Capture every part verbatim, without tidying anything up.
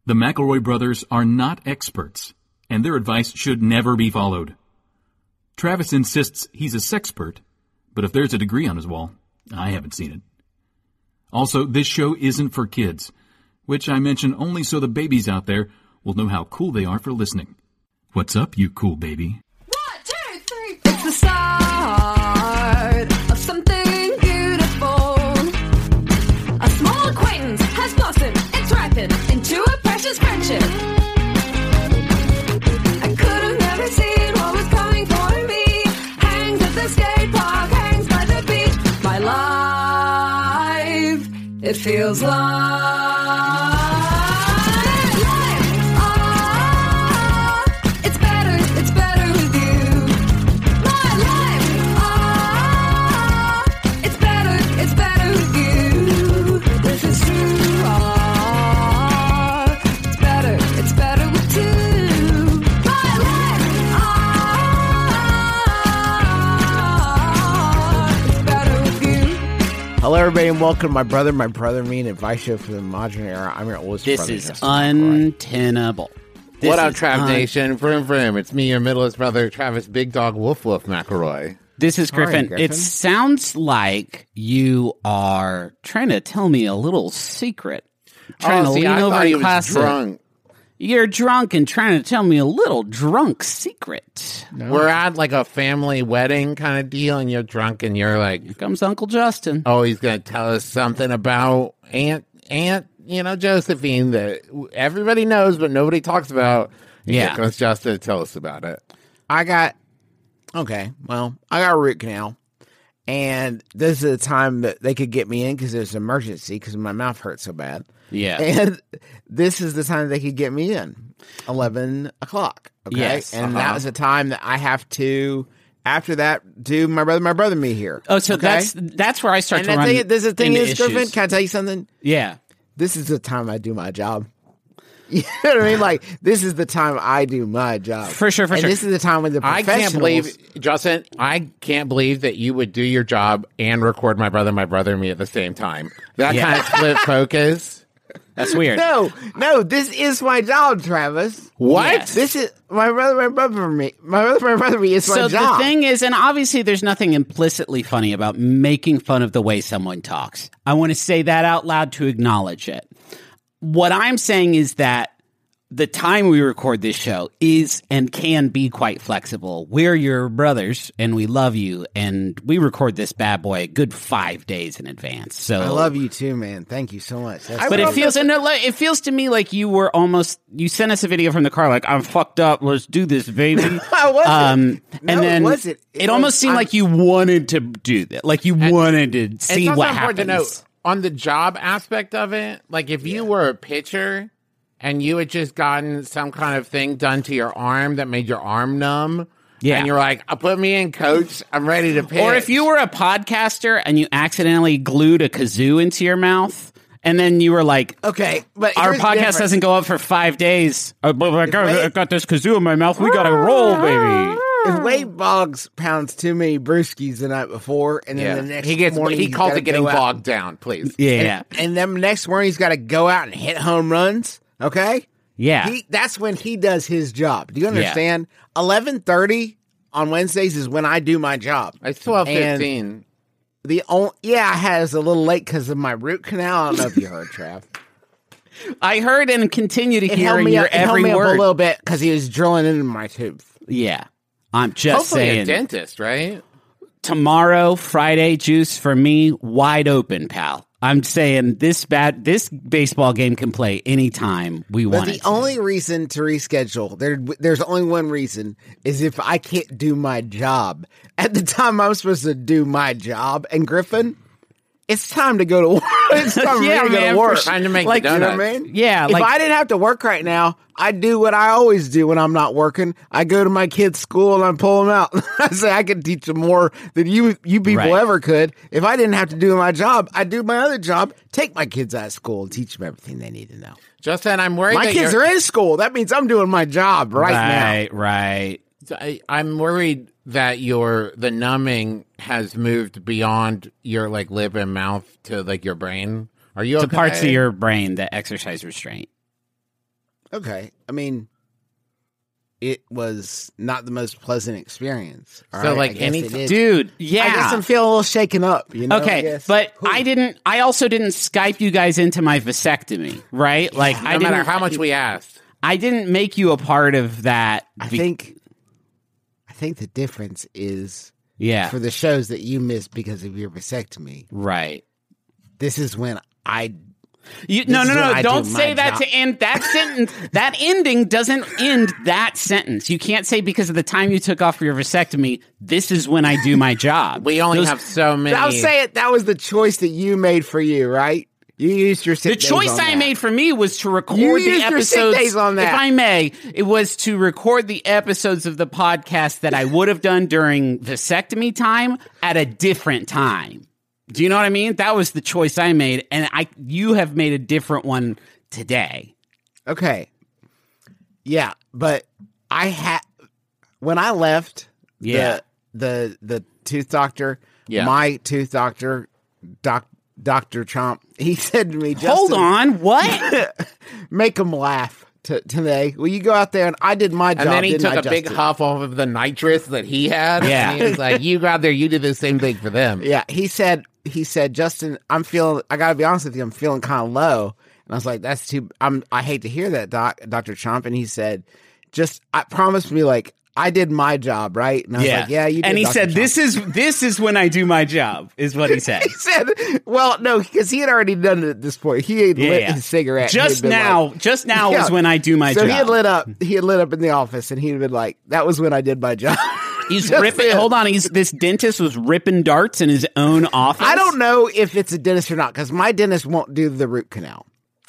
The McElroy brothers are not experts, and their advice should never be followed. Travis insists he's a sexpert, but if there's a degree on his wall, I haven't seen it. Also, this show isn't for kids, which I mention only so the babies out there will know how cool they are for listening. What's up, you cool baby? One, two, three, four. It's the start of something beautiful. A small acquaintance has blossomed, it's ripened into a precious friendship. I could have never seen what was coming for me. Hangs at the skate park, hangs by the beach. My life, it feels like Hello, everybody, and welcome to My Brother, My Brother, Me, an advice show for the modern era. I'm your oldest this brother. Is Justin untenable. This what up, is Trav un- Nation? Vroom, vroom. It's me, your middleest brother, Travis Big Dog Woof Woof McElroy. This is Griffin. Hi, Griffin. It sounds like you are trying to tell me a little secret. Trying oh, to see, lean I over thought and he was class it. drunk. You're drunk and trying to tell me a little drunk secret. No. We're at like a family wedding kind of deal, and you're drunk, and you're like, Here comes Uncle Justin. oh, he's going to tell us something about Aunt, Aunt, you know, Josephine that everybody knows, but nobody talks about. And Yeah. Here comes Justin to tell us about it. I got, okay, well, I got a root canal, and this is the time that they could get me in because there's an emergency because my mouth hurts so bad. Yeah. And this is the time they could get me in, eleven o'clock. Okay. Yes, And uh-huh. that was the time that I have to, after that, do My Brother, My Brother, Me here. Oh, so okay? that's that's where I start And to the run thing, this is the thing into is, Griffin, issues. can I tell you something? Yeah. This is the time I do my job. You know what I mean? Like, this is the time I do my job. For sure, for and sure. this is the time when the I professionals... can't believe, Justin, I can't believe that you would do your job and record My Brother, My Brother, Me at the same time. That Yeah. kind of split focus. That's weird. No, no, this is my job, Travis. What? Yes. This is my brother, my brother, me. My brother, my brother, me is my So job. the thing is, and obviously there's nothing implicitly funny about making fun of the way someone talks. I want to say that out loud to acknowledge it. What I'm saying is that the time we record this show is and can be quite flexible. We're your brothers, and we love you, and we record this bad boy a good five days in advance. So I love you too, man. Thank you so much. That's But it awesome. feels and it feels to me like you were almost you sent us a video from the car like I'm fucked up. Let's do this, baby. I wasn't. Um, No, and it then wasn't. it, It almost was- seemed I'm- like you wanted to do that, like you wanted to see it's also what important happens. to note on the job aspect of it. Like if you were a pitcher and you had just gotten some kind of thing done to your arm that made your arm numb, Yeah. and you're like, "I'll put me in, coach. I'm ready to pitch." Or if you were a podcaster and you accidentally glued a kazoo into your mouth, and then you were like, Okay, but our here's the podcast difference. doesn't go up for five days. Oh, but I got, I got this kazoo in my mouth. We got to roll, baby. If Wade Boggs pounds too many brewskis the night before, and then yeah. the next he gets morning he he's calls gotta it getting go out- bogged down. Please, Yeah. and then next morning he's got to go out and hit home runs. Okay, Yeah. he, that's when he does his job. Do you understand? Eleven thirty on Wednesdays is when I do my job. it's twelve And fifteen. The only yeah, I had a little late because of my root canal. I don't know if you heard, Trav. I heard and continue to It hear held in me your up, it held every me up a word. little bit because he was drilling into my tooth. Yeah. I'm just Hopefully a saying. dentist, right? Tomorrow, Friday, juice for me, wide open, pal. I'm saying this bad this baseball game can play anytime we But want the it to. only reason to reschedule, there, there's only one reason, is if I can't do my job. At the time I'm supposed to do my job, and Griffin, it's time to go to work. It's time for Yeah, me to go man, to for work. sure. Time to make Like, the You know donuts. what I mean? Yeah, If like- I didn't have to work right now, I'd do what I always do when I'm not working. I go to my kids' school and I pull them out. I say I could teach them more than you you people Right. ever could. If I didn't have to do my job, I'd do my other job, take my kids out of school and teach them everything they need to know. Justin, I'm worried My that kids you're, are in school. That means I'm doing my job right, right, right. I, I'm worried that your the numbing has moved beyond your like lip and mouth to like your brain. Are you To okay? parts of your brain that exercise restraint. Okay. I mean, it was not the most pleasant experience. all So, right? like, I guess any- it is. Dude, yeah. I guess I'm feeling a little shaken up. You know? I Okay, guess. but Whew. I didn't. I also didn't Skype you guys into my vasectomy, right? Like, I No didn't. matter how much we asked. I didn't make you a part of that. I be- think, I think the difference is yeah, for the shows that you missed because of your vasectomy. right. This is when I. You, no, is no, when no! I Don't do say my that job. to end that sentence. That ending doesn't end that sentence. You can't say because of the time you took off for your vasectomy. This is when I do my job. We only Those- have so many. I'll say it. That was the choice that you made for you, right? You used your sick The days choice on I that. made for me was to record You the used your sick episodes. days on that. If I may, it was to record the episodes of the podcast that I would have done during vasectomy time at a different time. Do you know what I mean? That was the choice I made, and I you have made a different one today. Okay. Yeah, but I had when I left Yeah. the the the tooth doctor, Yeah. my tooth doctor, doc, Doctor Chomp, he said to me, Justin, Hold on, what? make him laugh t- today. Will you go out there and I did my job. And then he didn't took I, a big Justin? huff off of the nitrous that he had. Yeah. And he was like, you go out there, you did the same thing for them. Yeah, he said he said, Justin, I'm feeling I gotta be honest with you, I'm feeling kind of low. And I was like, that's too I'm I hate to hear that, Doc Doctor Chomp. And he said, just I promised me like I did my job, right? And I was like, yeah, you did. And he Doctor said, Chomp. "This is this is when I do my job," is what he said. He said, well, no, because he had already done it at this point. He had Yeah, lit yeah. his cigarette. He had Just been now, like- just now Yeah. is when I do my so job. he had lit up. He had lit up in the office, and he had been like, "That was when I did my job." He's Just ripping. it. Hold on, he's this dentist was ripping darts in his own office. I don't know if it's a dentist or not because my dentist won't do the root canal.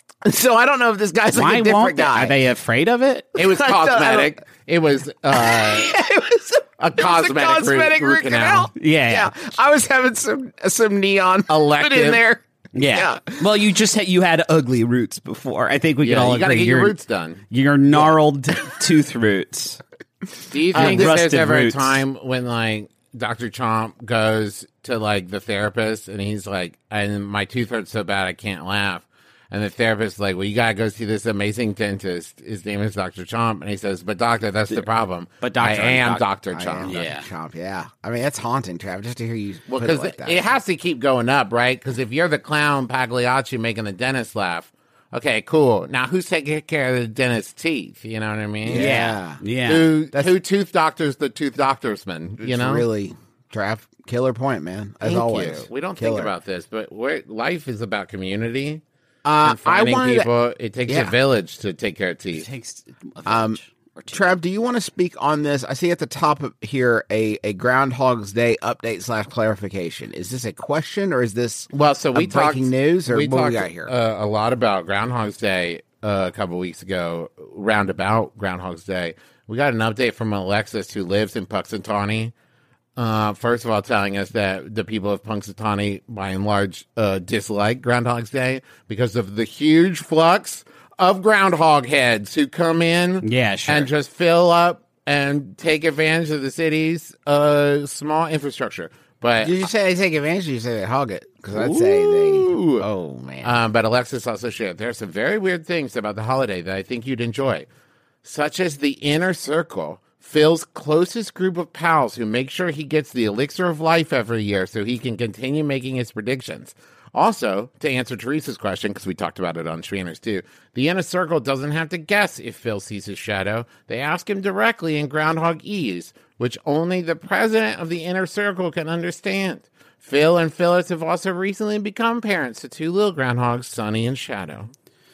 So I don't know if this guy's like Why a different won't they? guy. Are they afraid of it? It was I don't- I don't- cosmetic. It was uh, it was a cosmetic, cosmetic root, root canal. Yeah, yeah. Yeah, I was having some some neon put Elective. in there. Yeah. Well, you just had, you had ugly roots before. I think we Yeah, can all you got to agree. get your Your- roots done. Your gnarled tooth roots. Do you think that rusted there's ever roots. a time when like Doctor Chomp goes to like the therapist and he's like, and my tooth hurts so bad I can't laugh. And the therapist's like, well, you got to go see this amazing dentist. His name is Doctor Chomp. And he says, but doctor, that's the problem. But doctor, I am doc- Doctor I am Chomp. Doctor Yeah. Chomp, yeah. I mean, that's haunting, Trav, just to hear you Well, put it because like that. it has to keep going up, right? Because if you're the clown Pagliacci making the dentist laugh, okay, cool. Now who's taking care of the dentist's teeth? You know what I mean? Yeah. Yeah. Who, That's- who tooth doctors the tooth doctorsman? You It's know? really, Trav, killer point, man. As Thank always. you. We don't Killer. think about this, but we're, life is about community. Uh, and finding I wanted to- people. It takes yeah. a village to take care of It teeth. takes a Um, village or two. Trav, do you want to speak on this? I see at the top of here a, a Groundhog's Day update slash clarification. Is this a question or is this Well, so we a talked breaking news or we what talked we got here? Uh, a lot about Groundhog's Day uh, a couple weeks ago, roundabout Groundhog's Day. We got an update from Alexis, who lives in Punxsutawney. Uh, first of all, telling us that the people of Punxsutawney, by and large, uh, dislike Groundhog's Day because of the huge flux of groundhog heads who come in Yeah, sure. and just fill up and take advantage of the city's uh, small infrastructure. But Did you say they take advantage or you say they hog it? Because I'd say they. Ooh. Oh, man. Um, but Alexis also shared there are some very weird things about the holiday that I think you'd enjoy, such as the inner circle, Phil's closest group of pals who make sure he gets the elixir of life every year so he can continue making his predictions. Also, to answer Teresa's question, because we talked about it on Trainers too, the inner circle doesn't have to guess if Phil sees his shadow. They ask him directly in Groundhog Ease, which only the president of the inner circle can understand. Phil and Phyllis have also recently become parents to two little groundhogs, Sunny and Shadow.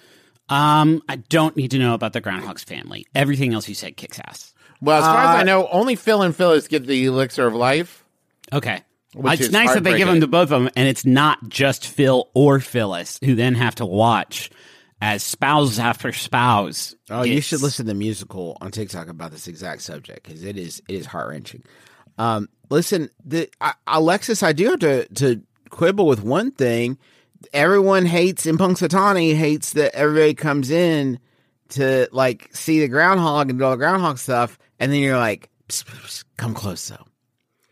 Um, I don't need to know about the Groundhog's family. Everything else you said kicks ass. Well, as far Uh, as I know, only Phil and Phyllis get the elixir of life. Okay. Which It's is nice that they give them heartbreaking. to both of them, and it's not just Phil or Phyllis who then have to watch as spouse after spouse. Oh, you gets- should listen to the musical on TikTok about this exact subject because it is it is heart wrenching. Um, listen, the I, Alexis, I do have to to quibble with one thing. Everyone hates in Punxsutawney hates that everybody comes in to like see the groundhog and do all the groundhog stuff, and then you're like, psst, psst, psst, come close though.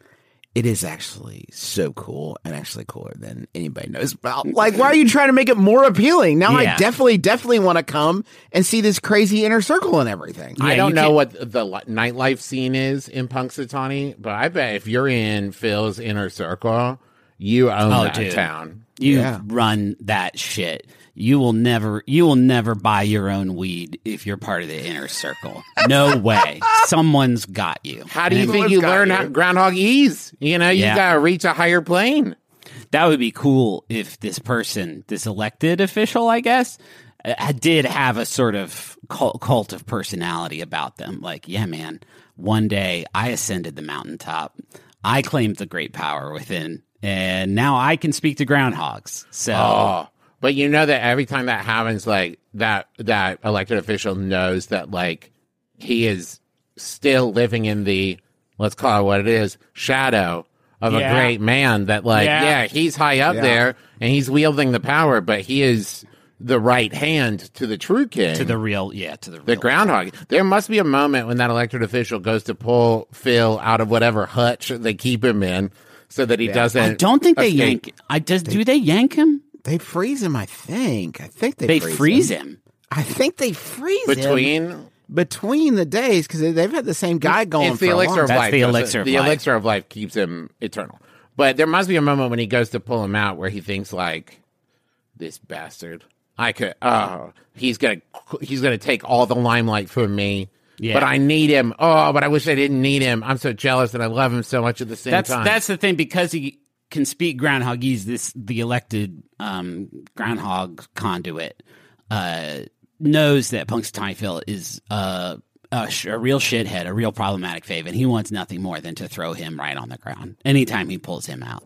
It is actually so cool and actually cooler than anybody knows about. Like, why are you trying to make it more appealing? Now Yeah. I definitely, definitely want to come and see this crazy inner circle and everything. I Yeah, don't you know can't- what the li- nightlife scene is in Punxsutawney, but I bet if you're in Phil's inner circle, you own Oh, that dude. town. You Yeah. run that shit. You will never you will never buy your own weed if you're part of the inner circle. No way. Someone's got you. How do you And think Someone's you got learn you. how groundhog ease? You know, you Yeah. got to reach a higher plane. that would be cool if this person, this elected official, I guess, uh, did have a sort of cult, cult of personality about them. Like, yeah, man, one day I ascended the mountaintop. I claimed the great power within, and now I can speak to groundhogs. So Oh, but you know that every time that happens, like that that elected official knows that like he is still living in the, let's call it what it is, shadow of Yeah. a great man. That like Yeah. yeah, he's high up Yeah. there and he's wielding the power, but he is the right hand to the true king. to the real, yeah, to the real. The groundhog. There must be a moment when that elected official goes to pull Phil out of whatever hutch they keep him in, so that he doesn't. I don't think they escape. yank. I does. Do they yank him? They freeze him, I think. I think they, They freeze, freeze him. him. I think they freeze him between. between the days because they've had the same guy going It's for the a elixir long of That's life. the Joseph. elixir of the life. elixir of life keeps him eternal. But there must be a moment when he goes to pull him out where he thinks like, this bastard. I could. Oh, he's gonna. He's gonna take all the limelight from me. Yeah. But I need him. Oh, but I wish I didn't need him. I'm so jealous and I love him so much at the same That's time. that's the thing, because he can speak groundhogese. This the elected um, groundhog conduit uh, knows that Punxsutawney Phil is uh, a, sh- a real shithead, a real problematic fave, and he wants nothing more than to throw him right on the ground anytime he pulls him out.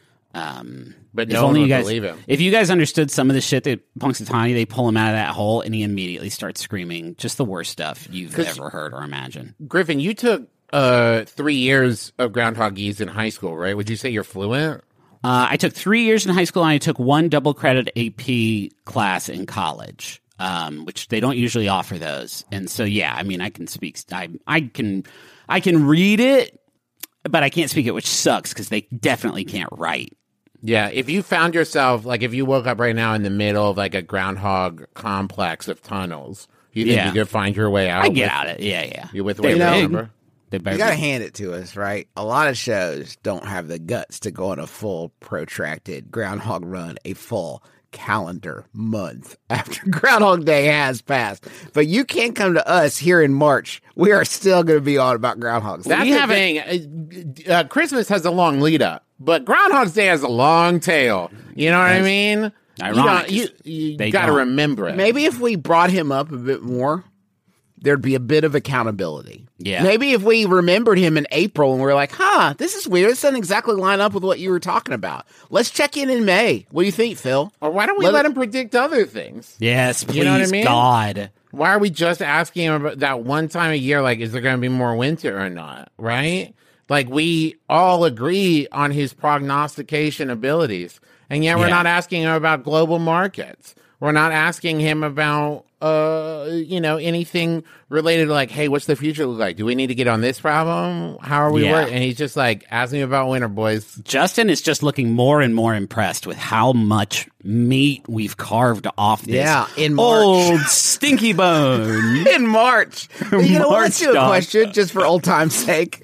Um, But if no one only would you guys, believe him. If you guys understood some of the shit that Punxsutawney, they pull him out of that hole and he immediately starts screaming just the worst stuff you've 'Cause- ever heard or imagined. Griffin, you took uh, three years of groundhogese in high school, right? Would you say you're fluent? Uh, I took three years in high school, and I took one double credit A P class in college, um, which they don't usually offer those. And so, yeah, I mean, I can speak. I I can I can read it, but I can't speak it, which sucks because they definitely can't write. Yeah, if you found yourself, like if you woke up right now in the middle of like a groundhog complex of tunnels, you think Yeah. you could find your way out? I get with, out of it. Yeah, yeah. You with They Wave know- Remember? They better You got to be- hand it to us, right? A lot of shows don't have the guts to go on a full protracted Groundhog run, a full calendar month after Groundhog Day has passed. But you can't come to us here in March. We are still going to be on about Groundhogs. That's We the haven't- thing. Uh, uh, Christmas has a long lead up, but Groundhog's Day has a long tail. You know what I mean? ironic. You, don't- you, you They got to don't. remember it. Maybe if we brought him up a bit more, there'd be a bit of accountability. Yeah. Maybe if we remembered him in April and we're like, huh, this is weird. This doesn't exactly line up with what you were talking about. Let's check in in May. What do you think, Phil? Or why don't we Let let, it- him predict other things? Yes, please, You know what I mean? God. Why are we just asking him about that one time a year? Like, is there going to be more winter or not? Right? Like, we all agree on his prognostication abilities, and yet we're Yeah. not asking him about global markets. We're not asking him about, uh, you know, anything related to like, hey, what's the future look like? Do we need to get on this problem? How are we Yeah. working? And he's just like, ask me about winter, boys. Justin is just looking more and more impressed with how much meat we've carved off this Yeah, in March. old stinky bone. In March. You know, March, let's do a dog. question just for old time's sake.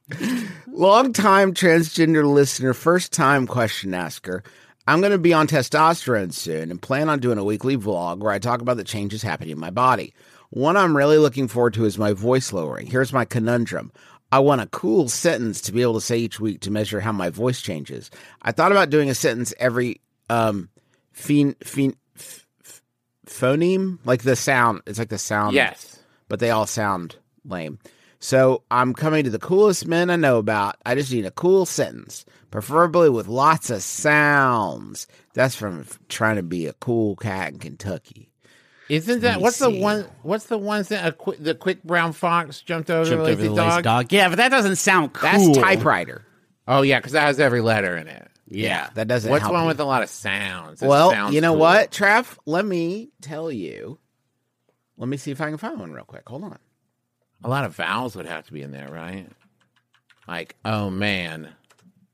Long time transgender listener, first time question asker. I'm going to be on testosterone soon and plan on doing a weekly vlog where I talk about the changes happening in my body. One I'm really looking forward to is my voice lowering. Here's my conundrum. I want a cool sentence to be able to say each week to measure how my voice changes. I thought about doing a sentence every um, phen, phen, f, f, phoneme, like the sound. It's like the sound. Yes. But they all sound lame. So I'm coming to the coolest men I know about. I just need a cool sentence, preferably with lots of sounds. That's from trying to be a cool cat in Kentucky. Isn't that me what's the see. one? What's the ones that a qu- the quick brown fox jumped over Jumped the over lazy the dog? lazy dog. Yeah, but that doesn't sound cool. That's typewriter. Oh yeah, because that has every letter in it. Yeah. That doesn't What's help one you. with a lot of sounds? That Well, sounds you know cool. what, Trav? Let me tell you. Let me see if I can find one real quick. Hold on. A lot of vowels would have to be in there, right? Like, oh man,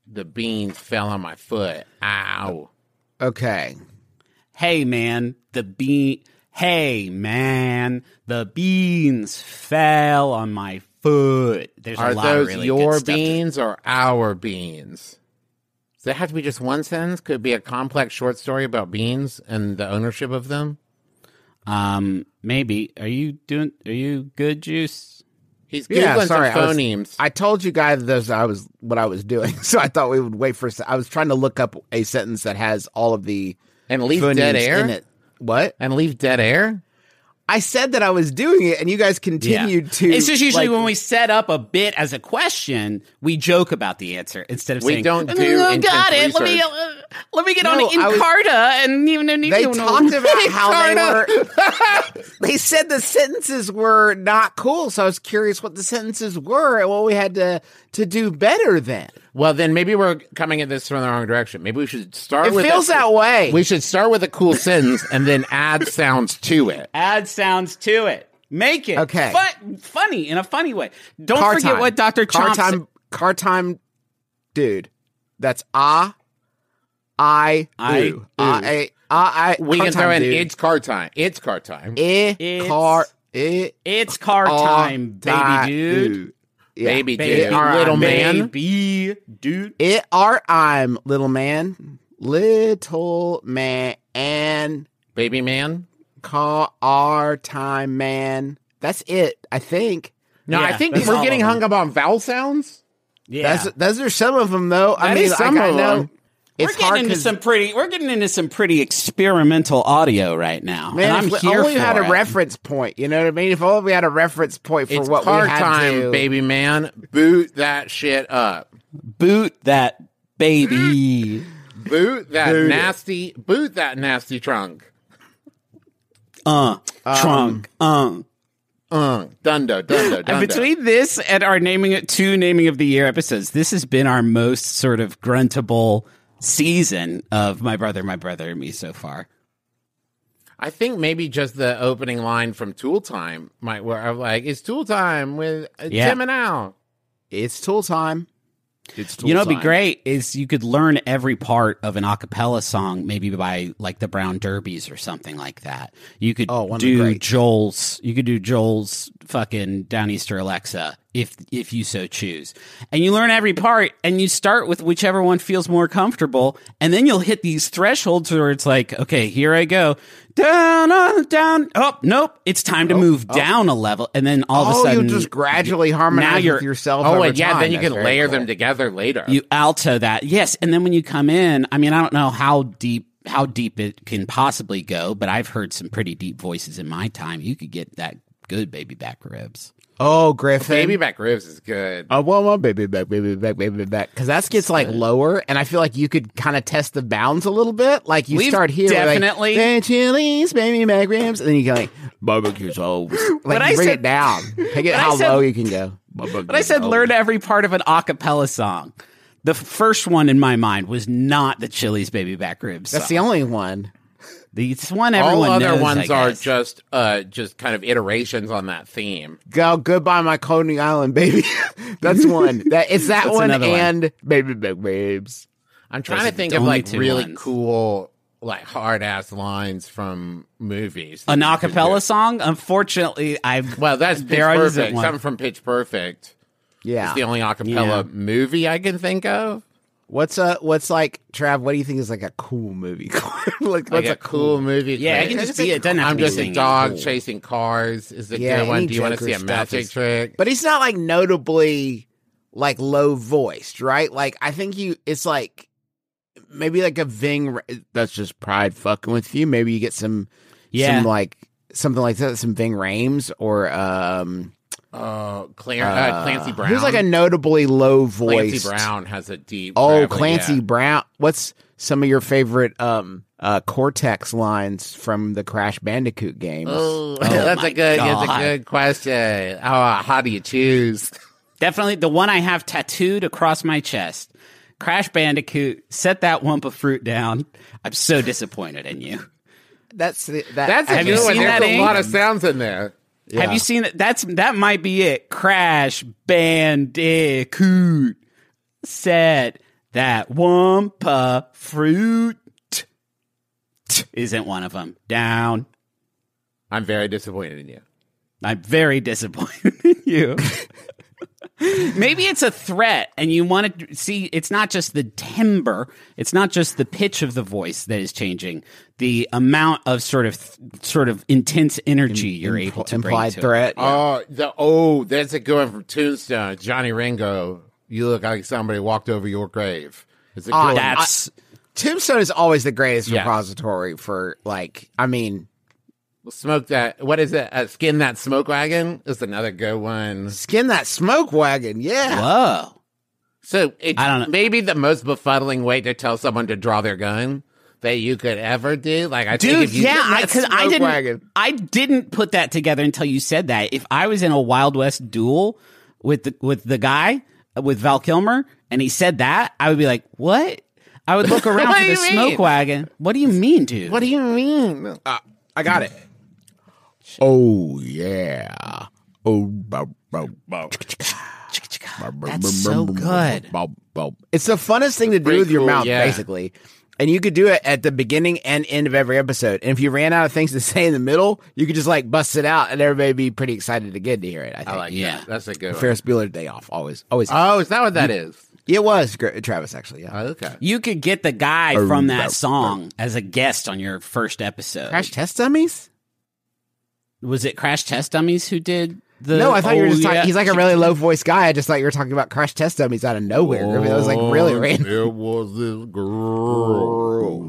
The beans fell on my foot. Ow. Okay. Hey, man, the bean. Hey, man, the beans fell on my foot. There's a Are lot those of really your good stuff to- beans or our beans? Does it have to be just one sentence? Could it be a complex short story about beans and the ownership of them? Um, maybe. Are you doing? Are you good, Juice? He's googling Yeah, sorry. some I, was, phonemes. I told you guys this. I was what I was doing, so I thought we would wait for. a se- I was trying to look up a sentence that has all of the and leave phonemes dead air? in it. What? And leave dead air? I said that I was doing it, and you guys continued to. It's just usually like, when we set up a bit as a question, we joke about the answer instead of We saying, don't "Oh, do got intense it. Let me research." uh, let me get No, on I was- Encarta and even They talked about how they were. They said the sentences were not cool, so I was curious what the sentences were and what we had to to do better then. Well, then maybe we're coming at this from the wrong direction. Maybe we should start It with feels a, that way. We should start with a cool sentence and then add sounds to it. add sounds to it. Make it Okay. fu- funny in a funny way. Don't Car forget time. what Doctor Car Chomp said. time. Car time, dude. That's ah, I, I, ooh. Ah, I, ah, I. We car can time, throw in dude. it's car time. It's car time. Eh, It's- car. Eh, It's car ah, time, baby die, dude. ooh. Yeah. Baby Baby, dude. all right, Little man. baby dude. It are I'm little man, little man, and Baby man. call our time man. That's it, I think. No, I Yeah, think that's we're all getting of them. hung up on vowel sounds. Yeah, That's those are some of them though. I That mean, is some like, I of know them. it's we're hard getting into 'cause- some pretty. We're getting into some pretty experimental audio right now, Man, and I'm if we here only for had a it. reference point, you know what I mean? If only we had a reference point for It's what car we had time, to. baby man. Boot that shit up. Boot that baby. Boot that Boot it. nasty. Boot that nasty trunk. uh, trunk. Uh. Uh, dundo, dundo, And dundo. between this and our naming it two naming of the year episodes, this has been our most sort of gruntable season of My Brother, My Brother and Me so far. I think maybe just the opening line from Tool Time might where I'm like, it's Tool Time with uh, Yeah. Tim and Al. It's tool time. It's tool You know, what'd be time. great is you could learn every part of an a cappella song, maybe by like the Brown Derbies or something like that. You could Oh, wouldn't it be do great? Joel's, you could do Joel's fucking Downeaster Alexa if if you so choose, and you learn every part, and you start with whichever one feels more comfortable, and then you'll hit these thresholds where it's like, okay, here I go, down, on, down. Oh, nope, it's time to move down a level, and then all of a Oh, sudden you just gradually harmonize you're- with yourself. Oh, over and yeah, time. then you That's can very layer cool. them together later. you alto that, yes, and then when you come in, I mean, I don't know how deep how deep it can possibly go, but I've heard some pretty deep voices in my time. You could get that good baby back ribs. Oh, Griffin. Baby back ribs is good. I want my baby back, baby back, baby back. Because that gets like lower, and I feel like you could kind of test the bounds a little bit. Like you We've start here, definitely- like, "Hey, chilies, baby back ribs," and then you go like barbecue sauce. Like But you I bring said- it down, take it but I how said- low you can go. But I said learn every part of an a cappella song. The first one in my mind was not the Chili's baby back ribs. That's song. the only one. The it's one All everyone other knows, ones I are guess. just uh just kind of iterations on that theme. Go goodbye, my Coney Island baby. That's one. That it's that That's one another one. and baby back ribs. I'm trying Those to are think the of only like two really ones. cool, like hard ass lines from movies. An that a you could cappella do. song. Unfortunately, I've Well, that's Pitch There isn't Perfect. one. Something from Pitch Perfect. Yeah. It's the only a cappella Yeah. movie I can think of. What's uh what's like Trav? What do you think is like a cool movie? like Like what's a cool movie. yeah, it Like, can just be. It doesn't have I'm to be just a singing. dog Cool. chasing cars. Is the Yeah, good one? any Do you want to Joker see a stuff magic is- trick? But he's not like notably like low voiced, right? Like I think you, it's like maybe like a Ving. That's just pride fucking with you. Maybe you get some, Yeah. some like something like that, some Ving Rhames or um, Oh, Clar- uh, Clancy Brown. who's like a notably low voiced. Clancy Brown has a deep. Oh, gravelly- Clancy yeah. Brown. What's some of your favorite um uh Cortex lines from the Crash Bandicoot games? Oh, that's my a good. That's a God. good question. Oh, how do you choose? Definitely the one I have tattooed across my chest. Crash Bandicoot, set that lump of fruit down. I'm so disappointed in you. That's the, that. That's a Have good you one. seen There's that, a Ink? lot of sounds in there. Yeah. Have you seen that? That's that might be it. Crash Bandicoot, set That Wumpa fruit isn't one of them. Down. I'm very disappointed in you. I'm very disappointed in you. Maybe it's a threat, and you want to see. It's not just the timbre. It's not just the pitch of the voice that is changing. The amount of sort of sort of intense energy you're Impl- able to implied bring to threat. yeah. Oh, the oh, that's a good one from Tombstone. Johnny Ringo, you look like somebody walked over your grave. It's a good Ah, one. That's Tombstone is always the greatest Yeah. repository for like. I mean, Smoke that. What is it? Uh, skin that smoke wagon is another good one. skin that smoke wagon. Yeah. whoa. So it's I don't know. maybe the most befuddling way to tell someone to draw their gun that you could ever do. Like I think Dude, if you yeah, that because I smoke didn't, wagon. I didn't put that together until you said that. If I was in a Wild West duel with the, with the guy with Val Kilmer and he said that, I would be like, "What?" I would look around What for do the you smoke mean? wagon. What do you mean, dude? What do you mean? Uh, I got it. Oh yeah. Oh. Bo, bo, bo. That's so good. Bo, bo. It's the funnest thing to do pretty with your cool, mouth, yeah. basically. And you could do it at the beginning and end of every episode. And if you ran out of things to say in the middle, you could just like bust it out, and everybody would be pretty excited again to hear it. I think. I like Yeah. that. That's a good one. Ferris Bueller Day Off. Always, always. Oh, is that what that is? it was Gra- Travis actually. Yeah. Oh, okay. You could get the guy Oh, from no, that song as a guest on your first episode. Crash Test Dummies. Was it Crash Test Dummies who did the? No, I thought you were Oh, just talking. yeah. He's like a really low voice guy. I just thought you were talking about Crash Test Dummies out of nowhere. I mean, that was like really random. There was this girl.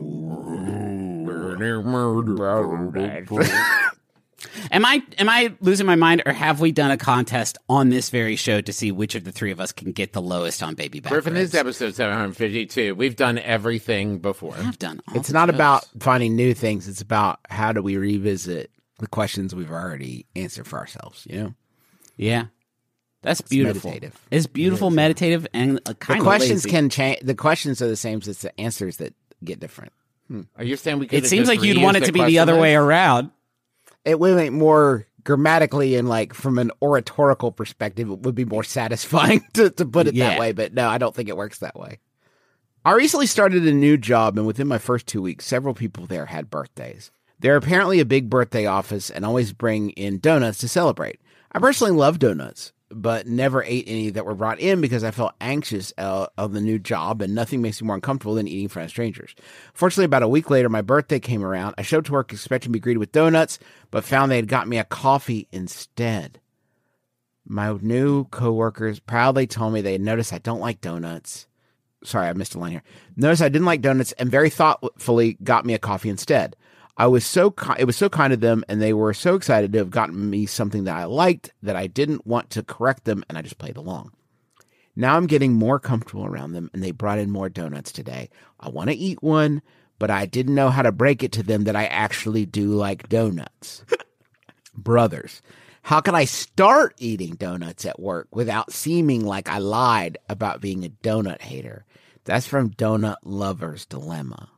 Am I am I losing my mind, or have we done a contest on this very show to see which of the three of us can get the lowest on baby back Griffin, this ribs? is episode seven hundred fifty-two. We've done everything before. I've done. All It's the not shows. about finding new things. It's about how do we revisit the questions we've already answered for ourselves. You know, Yeah, that's beautiful. meditative. It's beautiful, meditative, and uh, the kind of questions lazy. can change. The questions are the same. It's the answers that get different. Are you saying we could It seems like you'd want it to be the other way around. It would make more grammatically and like from an oratorical perspective, it would be more satisfying to, to put it Yeah. that way. But no, I don't think it works that way. I recently started a new job, and within my first two weeks, several people there had birthdays. They're apparently a big birthday office and always bring in donuts to celebrate. I personally love donuts, but never ate any that were brought in because I felt anxious uh, of the new job, and nothing makes me more uncomfortable than eating in front of strangers. Fortunately, about a week later, my birthday came around. I showed up to work expecting to be greeted with donuts, but found they had got me a coffee instead. My new coworkers proudly told me they had noticed I don't like donuts. Sorry, I missed a line here. Notice I didn't like donuts and very thoughtfully got me a coffee instead. I was so ki- it was so kind of them, and they were so excited to have gotten me something that I liked that I didn't want to correct them, and I just played along. Now I'm getting more comfortable around them, and they brought in more donuts today. I want to eat one, but I didn't know how to break it to them that I actually do like donuts. Brothers, how can I start eating donuts at work without seeming like I lied about being a donut hater? That's from Donut Lover's Dilemma.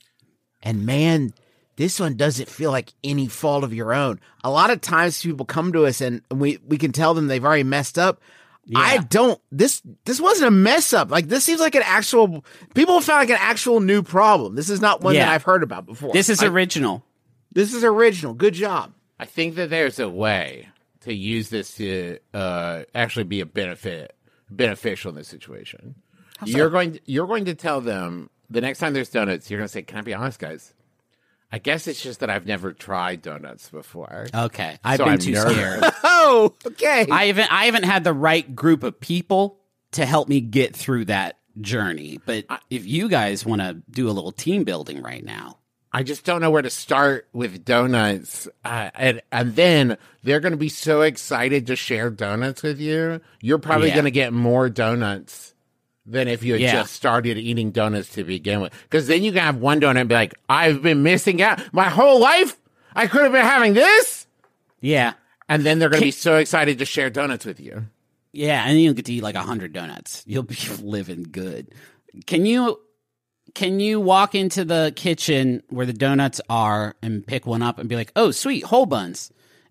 And man, this one doesn't feel like any fault of your own. A lot of times people come to us and we, we can tell them they've already messed up. I don't, this, this wasn't a mess up. Like, this seems like an actual, people have found like an actual new problem. This is not one Yeah. that I've heard about before. This is I- original. this is original. Good job. I think that there's a way to use this to uh, actually be a benefit, beneficial in this situation. You're going, to, you're going to tell them the next time there's donuts. You're going to say, "Can I be honest, guys? I guess it's just that I've never tried donuts before." Okay, I've So been I'm too nervous. scared. Oh, okay. I haven't I haven't had the right group of people to help me get through that journey. But if you guys want to do a little team building right now, I just don't know where to start with donuts. Uh, and, and then they're going to be so excited to share donuts with you. You're probably Yeah. going to get more donuts than if you had Yeah. just started eating donuts to begin with. Because then you can have one donut and be like, I've been missing out my whole life. I could have been having this. yeah, And then they're going to be so excited to share donuts with you. yeah, and you'll get to eat like a hundred donuts. You'll be living good. Can you can you walk into the kitchen where the donuts are and pick one up and be like, "Oh, sweet, whole buns,"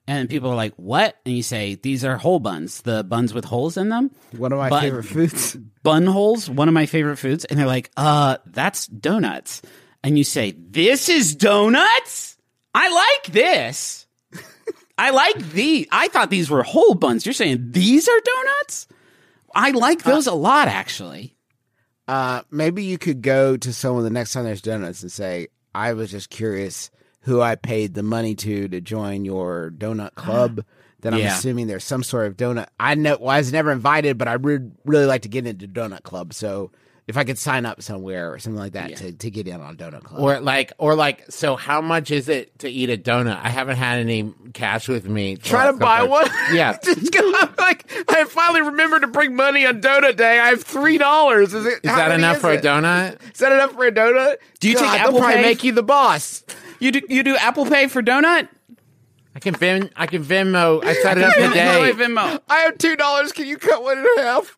And people are like, what? And you say, these are hole buns, the buns with holes in them. One of my Bun- favorite foods. Bun holes, one of my favorite foods. And they're like, uh, that's donuts. And you say, this is donuts? I like this. I like these. I thought these were hole buns. You're saying these are donuts? I like those uh, a lot, actually. Uh, maybe you could go to someone the next time there's donuts and say, I was just curious who I paid the money to to join your donut club. Then I'm Yeah. assuming there's some sort of donut. I know well, I was never invited, but I would really like to get into donut club. So if I could sign up somewhere or something like that Yeah. to, to get in on donut club. Or like, or like, so how much is it to eat a donut? I haven't had any cash with me. Try to buy one. Yeah. Just go, I'm like, I finally remembered to bring money on donut day. I have three dollars. Is it? Is how that many enough is for a it? donut? Is that enough for a donut? Do you God, take they'll Apple probably Pay? make you the boss. You do you do Apple Pay for donut? I can Vim, I can Venmo. I set it up Venmo, today. Venmo. I have two dollars. Can you cut one in half?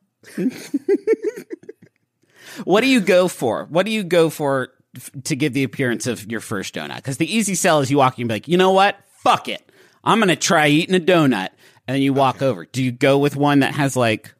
What do you go for? What do you go for f- to give the appearance of your first donut? Because the easy sell is you walk in and be like, you know what? Fuck it. I'm going to try eating a donut. And then you walk over. Do you go with one that has like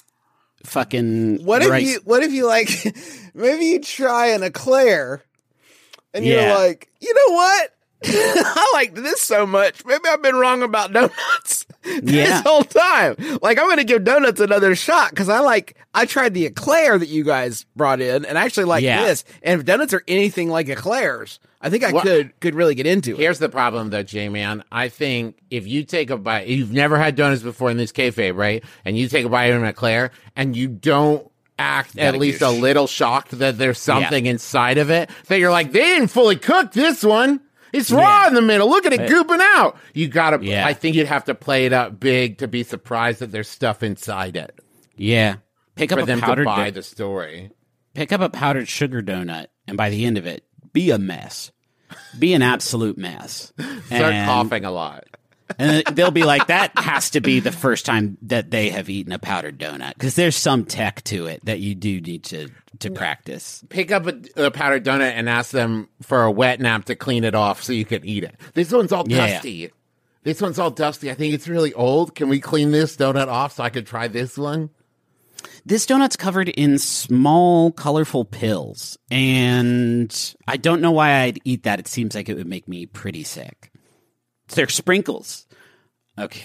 fucking What if rice? you? What if you like? Maybe you try an eclair, and you're Yeah. like, you know what? I like this so much. Maybe I've been wrong about donuts this Yeah. whole time. Like I'm going to give donuts another shot because I like. I tried the eclair that you guys brought in, and I actually like Yeah. this. And if donuts are anything like eclairs, I think I Well, could could really get into it. Here's the problem, though, J-Man. I think if you take a bite, you've never had donuts before in this kayfabe, right? And you take a bite of an eclair, and you don't act at least a little shocked that there's something inside of it, that you're like, they didn't fully cook this one. It's raw Yeah. in the middle. Look at it gooping out. You gotta, Yeah. I think you'd have to play it up big to be surprised that there's stuff inside it Yeah. Pick up for a them to powdered buy do- the story. pick up a powdered sugar donut, and by the end of it, be a mess. Be an absolute mess. Start And- coughing a lot. And they'll be like, that has to be the first time that they have eaten a powdered donut. Because there's some tech to it that you do need to, to practice. Pick up a, a powdered donut and ask them for a wet nap to clean it off so you can eat it. This one's all Yeah. dusty. This one's all dusty. I think it's really old. Can we clean this donut off so I could try this one? This donut's covered in small, colorful pills. And I don't know why I'd eat that. It seems like it would make me pretty sick. They're sprinkles. Okay.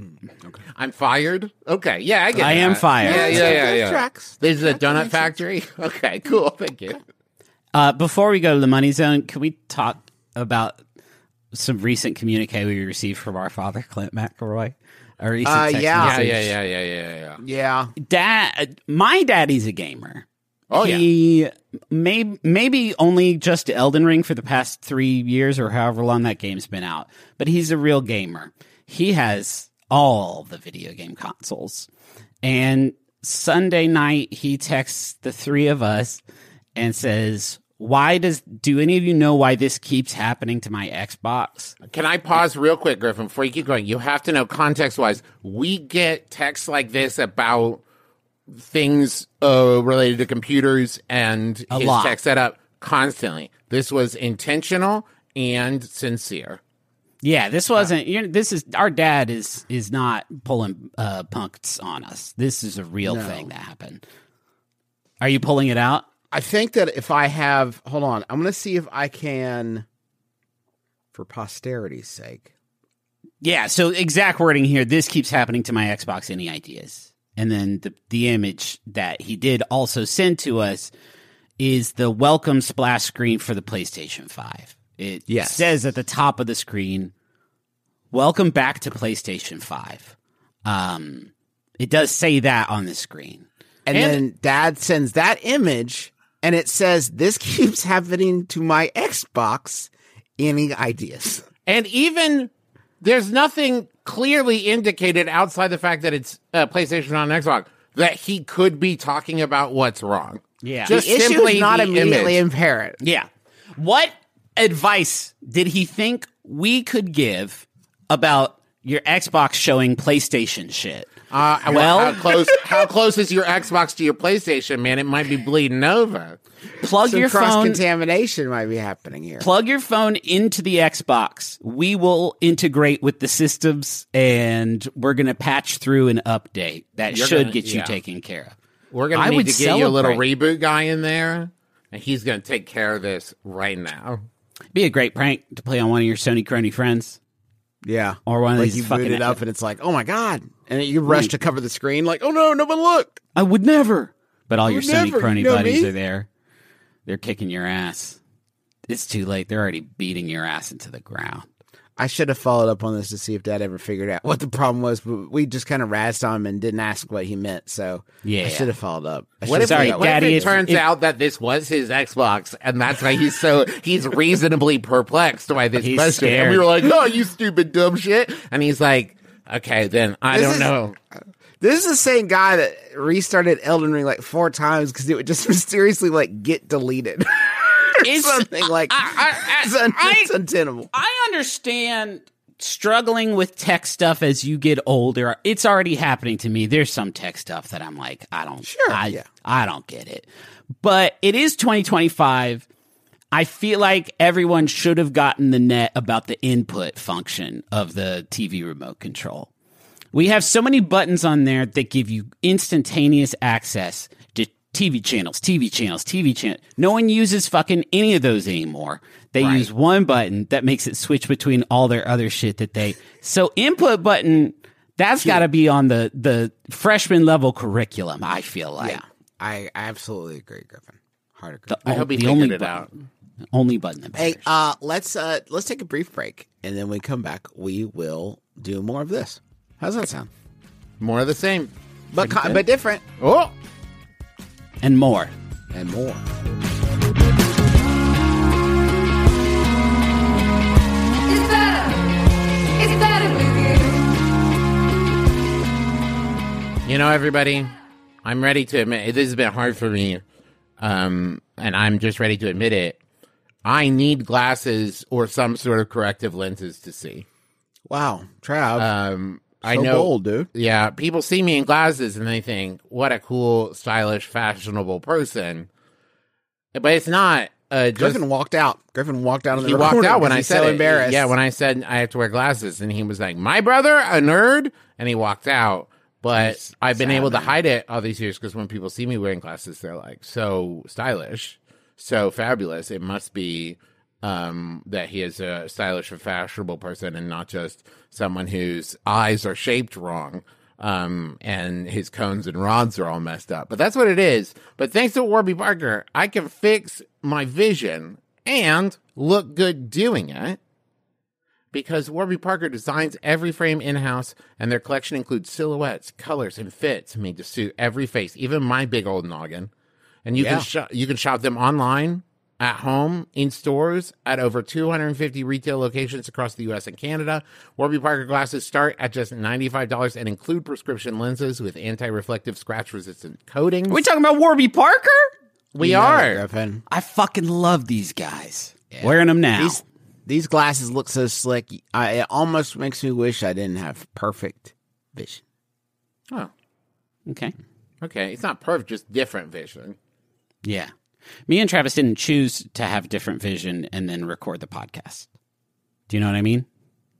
I'm fired? Okay. Yeah, I get I that. am fired. Yeah, yeah, yeah, yeah. Tracks. This is a donut factory? Okay, cool. Thank you. Uh, before we go to the money zone, can we talk about some recent communique we received from our father, Clint McElroy? A recent Uh, text yeah. Yeah, message. yeah, yeah, yeah, yeah, yeah. Yeah. Dad, my daddy's a gamer. Oh, he may maybe only just Elden Ring for the past three years or however long that game's been out, but he's a real gamer. He has all the video game consoles. And Sunday night, he texts the three of us and says, "Why does do any of you know why this keeps happening to my Xbox?" Can I pause real quick, Griffin, before you keep going? You have to know context-wise. We get texts like this about things uh, related to computers and A his lot. tech setup constantly. This was intentional and sincere. Yeah, this wasn't. You know, this is our dad is is not pulling uh, punks on us. This is a real No. thing that happened. Are you pulling it out? I think that if I have, hold on, I'm going to see if I can, for posterity's sake. Yeah. So exact wording here. This keeps happening to my Xbox. Any ideas? And then the the image that he did also send to us is the welcome splash screen for the PlayStation five. It Yes. says at the top of the screen, "Welcome back to PlayStation five." Um, it does say that on the screen. And, And- then dad sends that image and it says, this keeps happening to my Xbox. Any ideas? And even there's nothing clearly indicated outside the fact that it's uh, PlayStation on Xbox that he could be talking about what's wrong. Yeah. Just The issue simply is not the immediately image. apparent. Yeah. What advice did he think we could give about your Xbox showing PlayStation shit? Uh, well, Well- how close? How close is your Xbox to your PlayStation, man? It might be bleeding over. Plug Some your cross phone. contamination might be happening here. Plug your phone into the Xbox. We will integrate with the systems, and we're going to patch through an update that You're should gonna- get you yeah. taken care of. We're going I to need would to get you a little celebrate. reboot guy in there, and he's going to take care of this right now. Be a great prank to play on one of your Sony crony friends. Yeah. Or one of like these you fucking- boot it up and it's like, oh my God. And then you rush to cover the screen like, oh no, no one looked. I would never. But all your would Sony never, crony you know buddies me. are there. They're kicking your ass. It's too late. They're already beating your ass into the ground. I should have followed up on this to see if Dad ever figured out what the problem was, but we just kind of razzed on him and didn't ask what he meant. So Yeah. I should have followed up. I What if, should have Sorry, followed up. what if Daddy, it if- turns if- out that this was his Xbox, and that's why he's so he's reasonably perplexed by this He's question? scared. And we were like, "Oh, you stupid dumb shit!" And he's like, "Okay, then I This don't is- know." This is the same guy that restarted Elden Ring like four times because it would just mysteriously like get deleted. Or It's- something like I- I- it's, un- I- it's untenable. I understand struggling with tech stuff as you get older. It's already happening to me. There's some tech stuff that I'm like, I don't, Sure, I, yeah. I don't get it. But it is twenty twenty-five. I feel like everyone should have gotten the net about the input function of the T V remote control. We have so many buttons on there that give you instantaneous access to T V channels, T V channels, T V channels. No one uses fucking any of those anymore. They use one button that makes it switch between all their other shit that they. So input button, that's got to be on the the freshman level curriculum. I feel like Yeah, I, I absolutely agree, Griffin. Hard agree. the, I hope he the figured only it button, out. only button that Hey, matters. uh, let's uh, let's take a brief break, and then when we come back, we will do more of this. How's that sound? More of the same. But co- but different Oh, and more. and more. It's better. It's better with you. you know, everybody, I'm ready to admit this has been hard for me, um, and I'm just ready to admit it. I need glasses or some sort of corrective lenses to see. Wow, Trav, Um, I so know, bold, dude. yeah, people see me in glasses and they think, "What a cool, stylish, fashionable person," but it's not. Uh, just, Griffin walked out. Griffin walked out of the he walked recording out when 'cause I he's said so it. embarrassed. Yeah, when I said I have to wear glasses, and he was like, "My brother, a nerd," and he walked out. But That's I've been sad, able to man. hide it all these years because when people see me wearing glasses, they're like, "So stylish, so fabulous." It must be um, that he is a stylish and fashionable person, and not just someone whose eyes are shaped wrong. Um, and his cones and rods are all messed up. But that's what it is. But thanks to Warby Parker, I can fix my vision and look good doing it. Because Warby Parker designs every frame in-house, and their collection includes silhouettes, colors, and fits made to suit every face, even my big old noggin. And you Yeah. can shop, you can shop them online, at home, in stores, at over two hundred fifty retail locations across the U S and Canada. Warby Parker glasses start at just ninety-five dollars and include prescription lenses with anti-reflective, scratch-resistant coatings. Are we talking about Warby Parker? we You know are. it, Griffin. I fucking love these guys. Wearing them now. These these glasses look so slick. I, it almost makes me wish I didn't have perfect vision. Oh, Okay. okay. It's not perfect, just different vision. Yeah. Me and Travis didn't choose to have different vision and then record the podcast. Do you know what I mean?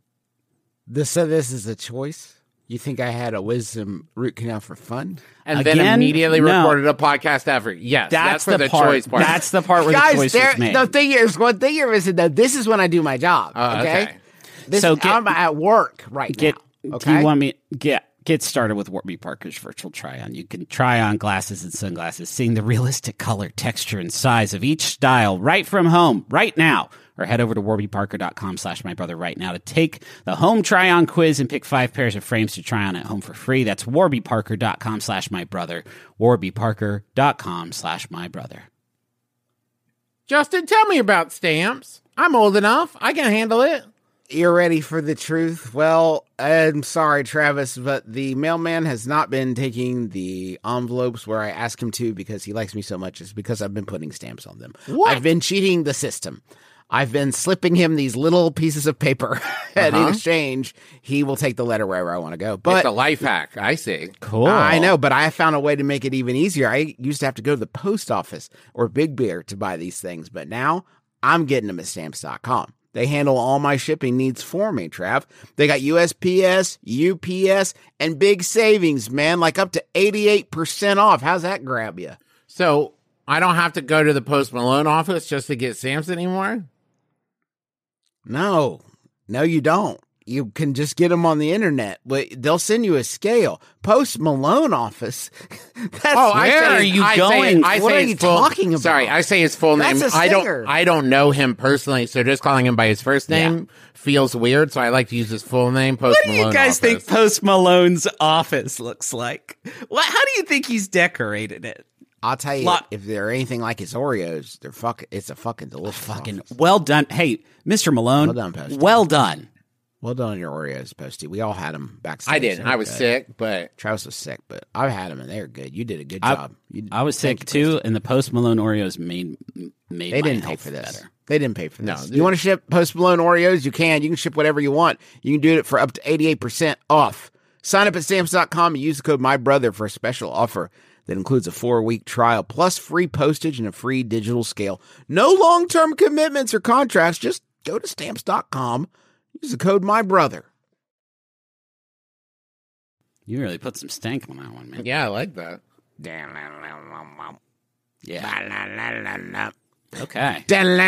This so this is a choice. You think I had a wisdom root canal for fun? And then Again? immediately No. recorded a podcast after. Yes, that's, That's, where the, the, part. choice part. That's the part where Guys, the choice there, was made. the thing is, one thing you're missing though. This is when I do my job. Oh, okay? okay. This So is, get- I'm at work right Get. now. Do Okay. you want me get get started with Warby Parker's virtual try-on? You can try on glasses and sunglasses, seeing the realistic color, texture, and size of each style right from home, right now. Or head over to warbyparker.com slash my brother right now to take the home try-on quiz and pick five pairs of frames to try on at home for free. That's warbyparker.com slash my brother. warbyparker.com slash my brother. Justin, tell me about stamps. I'm old enough. I can handle it. You're ready for the truth? Well, I'm sorry, Travis, but the mailman has not been taking the envelopes where I ask him to because he likes me so much. It's because I've been putting stamps on them. What? I've been cheating the system. I've been slipping him these little pieces of paper, and Uh-huh. in exchange, he will take the letter wherever I want to go. It's But a life hack. I see. Cool. I know, but I found a way to make it even easier. I used to have to go to the post office or Big Bear to buy these things, but now I'm getting them at stamps dot com. They handle all my shipping needs for me, Trav. They got U S P S, U P S, and big savings, man, like up to eighty-eight percent off. How's that grab you? So I don't have to go to the Post Malone office just to get stamps anymore? No, no, you don't. You can just get them on the internet. But they'll send you a scale. Post Malone office. That's Oh, I Where say are his- you I say- going? I What say are his you full- talking about? Sorry, I say his full name. That's a I singer. don't. I don't know him personally, so just calling him by his first name feels weird. So I like to use his full name. Post What do you Malone guys office. think Post Malone's office looks like? What? How do you think he's decorated it? I'll tell you, Lot- if they're anything like his Oreos, they're fucking. It's a fucking delicious. Fucking office. well done. Hey, Mister Malone. Well done, Posty. Well done. Well done on your Oreos, Posty. We all had them backstage. I didn't. They were I was good. sick, but Travis was sick, but I've had them and they're good. You did a good I- job. You, I was thank sick you, too, Posty. and the Post Malone Oreos made made They my didn't pay health for this. better. They didn't pay for No, this. dude. You want to ship Post Malone Oreos? You can. You can ship whatever you want. You can do it for up to eighty-eight percent off. Sign up at stamps dot com and use the code MyBrother for a special offer that includes a four-week trial plus free postage and a free digital scale. No long-term commitments or contracts. Just go to stamps dot com. Use the code MyBrother. You really put some stank on that one, man. yeah, I like that. Yeah. Okay.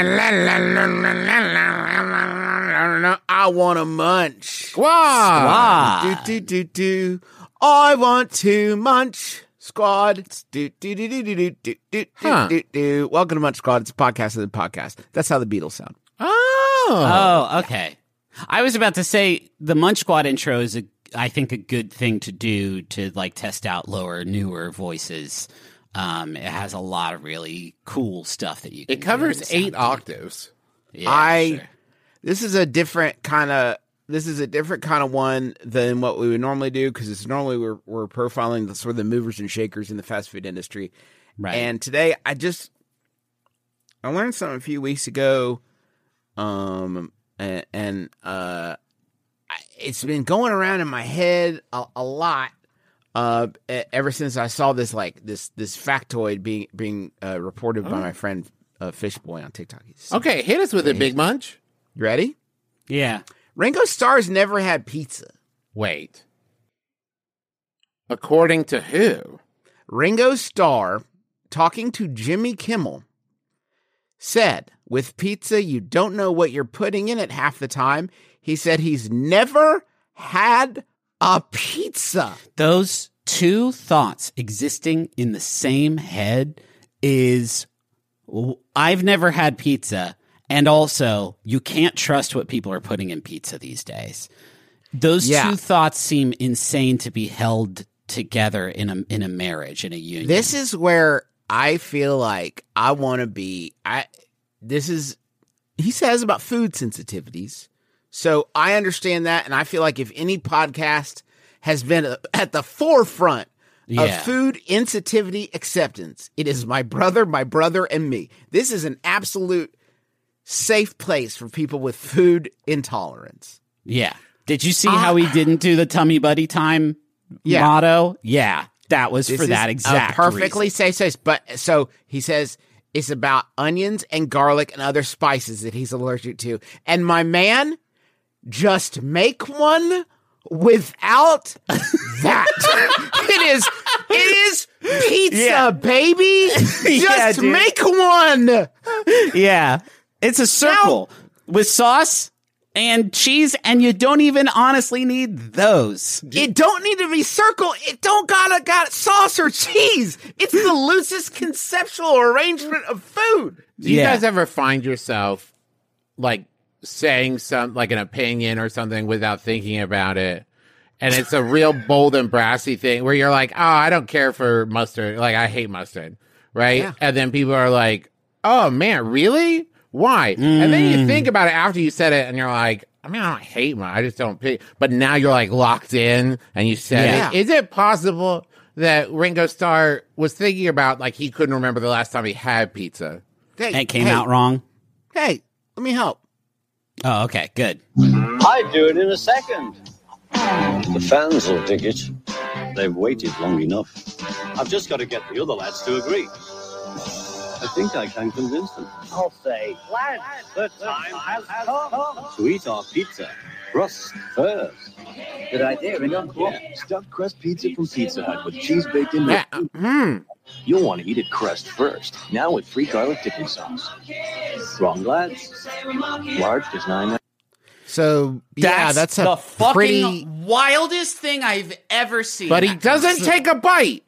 I want a munch. Squad. Ah. Do, do, do, do. I want to munch. Squad. Do, do, do, do, do, do, do, do, Huh. do, do. Welcome to Munch Squad. It's a podcast of the podcast. That's how the Beatles sound. Oh. Oh, okay. I was about to say the Munch Squad intro is, a, I think, a good thing to do to like test out lower, newer voices. Um, it has a lot of really cool stuff that you can It covers do and eight sound. octaves. Yeah, I. sure. This is a different kind of. This is a different kind of one than what we would normally do because it's normally we're we're profiling the sort of the movers and shakers in the fast food industry. Right. And today I just I learned something a few weeks ago, um, and, and uh, I- it's been going around in my head a, a lot. Uh, e- ever since I saw this like this this factoid being being uh, reported by my friend uh, Fishboy on TikTok. He's- Okay, hit us with it, Big Munch. You ready? Yeah. Ringo Starr's never had pizza. Wait. According to who? Ringo Starr, talking to Jimmy Kimmel, said, with pizza, you don't know what you're putting in it half the time. He said he's never had a pizza. Those two thoughts existing in the same head is I've never had pizza, and also you can't trust what people are putting in pizza these days. Those Yeah. two thoughts seem insane to be held together in a in a marriage, in a union. This is where I feel like I want to be. I this is he says about food sensitivities. So I understand that, and I feel like if any podcast has been uh, at the forefront Yeah. of food insensitivity acceptance, it is my brother, my brother, and me. This is an absolute safe place for people with food intolerance. Yeah. Did you see how he didn't do the tummy buddy time Yeah. motto? Yeah. That was This for is that a exact perfectly reason. safe space. But so he says it's about onions and garlic and other spices that he's allergic to. And my man, just make one without that. it is it is pizza, Yeah. baby. Yeah, Just dude. make one. Yeah. It's a circle with sauce and cheese, and you don't even honestly need those. It don't need to be circle. It don't gotta got sauce or cheese. It's the loosest conceptual arrangement of food. Do you Yeah. guys ever find yourself like saying some like an opinion or something without thinking about it? And it's a real bold and brassy thing where you're like, oh, I don't care for mustard. Like, I hate mustard. Right. Yeah. And then people are like, oh, man, really? Why? And then you think about it after you said it and you're like, I mean, I don't hate mustard. I just don't pick. But now you're like locked in and you said Yeah. it. Is it possible that Ringo Starr was thinking about like he couldn't remember the last time he had pizza? Hey, And it came hey, out wrong. Hey, Let me help. Oh, okay, good. I'd do it in a second. The fans will dig it. They've waited long enough. I've just got to get the other lads to agree. I think I can convince them. I'll say, lads, the time has come to eat our pizza crust first. Good idea, Ringo. Yeah, stuffed crust pizza from Pizza Hut with cheese baked in. Yeah. Mm. You'll want to eat it crust first. Now with free garlic dipping sauce. Wrong, lads. Large is nine. So yeah, that's a the fucking pretty. wildest thing I've ever seen. But he doesn't take a bite.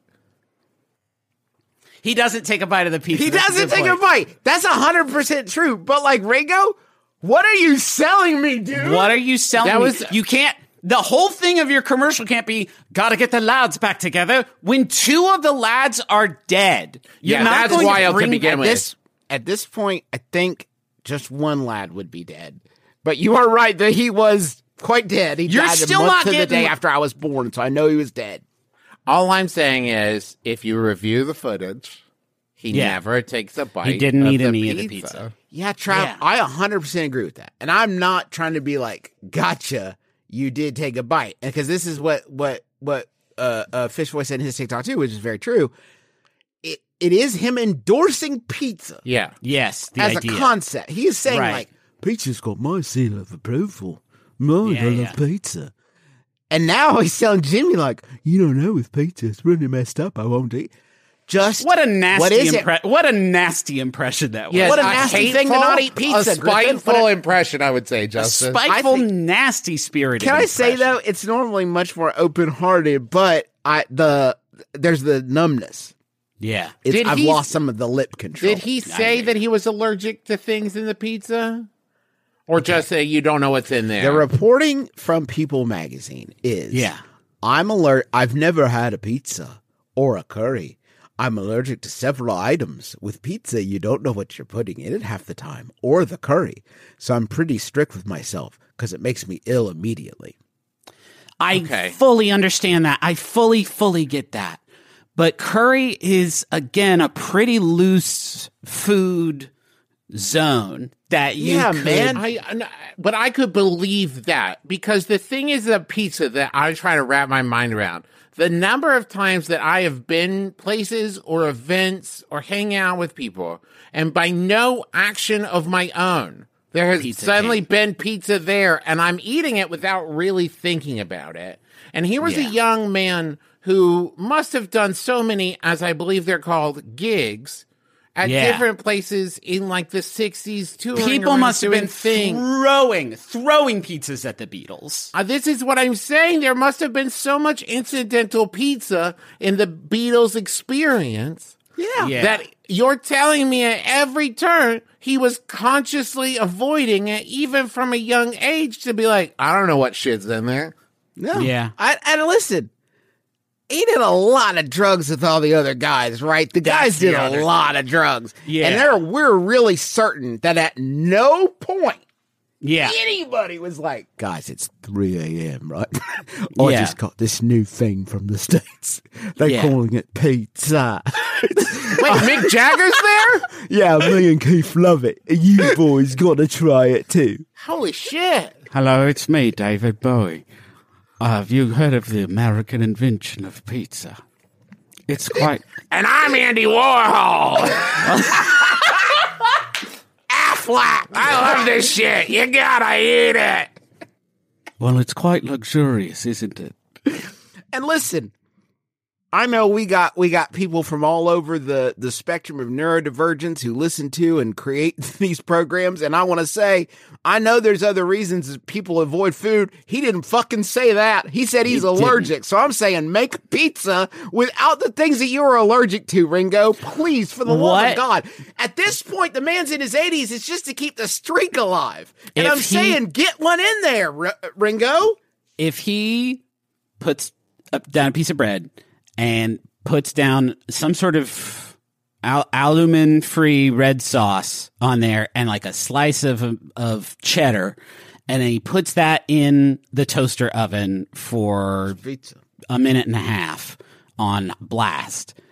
He doesn't take a bite of the pizza. He That's doesn't good take point. a bite. That's a hundred percent true. But like Ringo, what are you selling me, dude? What are you selling That me? was- You can't. The whole thing of your commercial can't be gotta get the lads back together when two of the lads are dead. You're Yeah, not that's going wild to bring begin at with. this at this point, I think just one lad would be dead. But you are right that he was quite dead. He You're died still a month not to the getting- day after I was born, so I know he was dead. All I'm saying is, if you review the footage, he Yeah. never takes a bite. He didn't of eat the any pizza. of the pizza. Yeah, Trav, Yeah. I one hundred percent agree with that. And I'm not trying to be like, gotcha, you did take a bite. Because this is what what what uh, uh, Fish Boy said in his TikTok too, which is very true. It It is him endorsing pizza Yeah. Yes, the as idea. a concept. He is saying Right. like, pizza's got my seal of approval. Mine, Yeah, I love yeah. pizza. And now he's telling Jimmy like, you don't know with pizza, it's really messed up. I won't eat. Just What a nasty What is it? impre- What a nasty impression that was. Yes, What a a nasty thing to hateful, not eat pizza, A Griffin. spiteful What a- impression, I would say, Justin. Spiteful, I think- nasty spirited. Can I say impression. though, it's normally much more open hearted, but I the there's the numbness. Yeah. It's, Did I've he- lost some of the lip control. Did he say that he was allergic to things in the pizza? Or just say you don't know what's in there? The reporting from People Magazine is Yeah. I'm alert. I've never had a pizza or a curry. I'm allergic to several items. With pizza, you don't know what you're putting in it half the time, or the curry. So I'm pretty strict with myself because it makes me ill immediately. I Okay. fully understand that. I fully, fully get that. But curry is, again, a pretty loose food zone that you Yeah, could- man. I, I- but I could believe that because the thing is a pizza that I try to wrap my mind around. The number of times that I have been places or events or hang out with people, and by no action of my own, there has Pizza suddenly came. been pizza there, and I'm eating it without really thinking about it. And here was Yeah. a young man who must have done so many, as I believe they're called, gigs at Yeah. different places in like the sixties, touring People around must have doing been things. throwing, throwing pizzas at the Beatles. Uh, this is what I'm saying. There must have been so much incidental pizza in the Beatles experience Yeah. Yeah. that you're telling me at every turn he was consciously avoiding it, even from a young age, to be like, I don't know what shit's in there. No. Yeah. I, and listen, he did a lot of drugs with all the other guys, right? The guys That's the did other a thing. lot of drugs. Yeah. And there, we're really certain that at no point Yeah. anybody was like, guys, it's three a.m., right? I Yeah. just got this new thing from the States. They're Yeah. calling it pizza. Wait, Mick Jagger's there? Yeah, me and Keith love it. You boys got to try it too. Holy shit. Hello, it's me, David Bowie. Uh, have you heard of the American invention of pizza? It's quite... And I'm Andy Warhol. Affleck. I love this shit. You gotta eat it. Well, it's quite luxurious, isn't it? And listen, I know we got we got people from all over the, the spectrum of neurodivergence who listen to and create these programs, and I want to say, I know there's other reasons that people avoid food. He didn't fucking say that. He said he's He allergic. So I'm saying make pizza without the things that you're allergic to, Ringo. Please, for the love What? of God. At this point, the man's in his eighties. It's just to keep the streak alive. And If I'm he- saying get one in there, R- Ringo. If he puts up, down a piece of bread and puts down some sort of al- aluminum-free red sauce on there and like a slice of of cheddar, and then he puts that in the toaster oven for Pizza. a minute and a half on blast,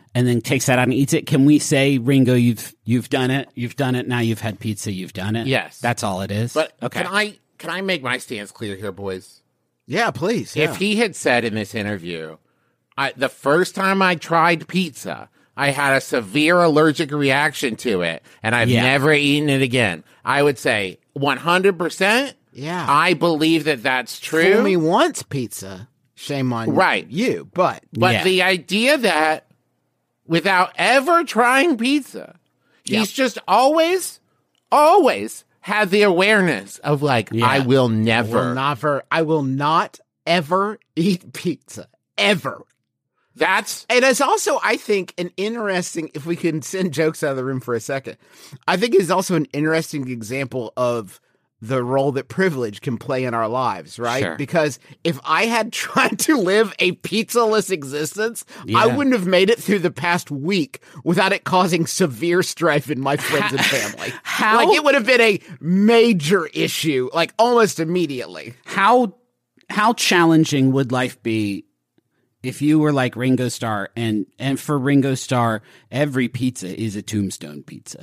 and then takes that out and eats it. Can we say, Ringo, you've you've done it, you've done it. Now you've had pizza, you've done it. Yes. That's all it is. But okay. can I can I make my stance clear here, boys? Yeah, please. Yeah. If he had said in this interview, I, the first time I tried pizza, I had a severe allergic reaction to it, and I've Yeah. never eaten it again, I would say one hundred percent. Yeah. I believe that that's true. Fool me once, pizza. Shame on Right. you. But But Yeah. the idea that without ever trying pizza, Yeah. he's just always, always had the awareness of like, Yeah. I will I never. will never, I will not ever eat pizza. Ever. That's And it's also, I think, an interesting, if we can send jokes out of the room for a second, I think it's also an interesting example of the role that privilege can play in our lives, right? Sure. Because if I had tried to live a pizzaless existence, I Yeah. wouldn't have made it through the past week without it causing severe strife in my friends and family. How- Like, it would have been a major issue, like almost immediately. How how challenging would life be if you were like Ringo Starr, and and for Ringo Starr, every pizza is a tombstone pizza.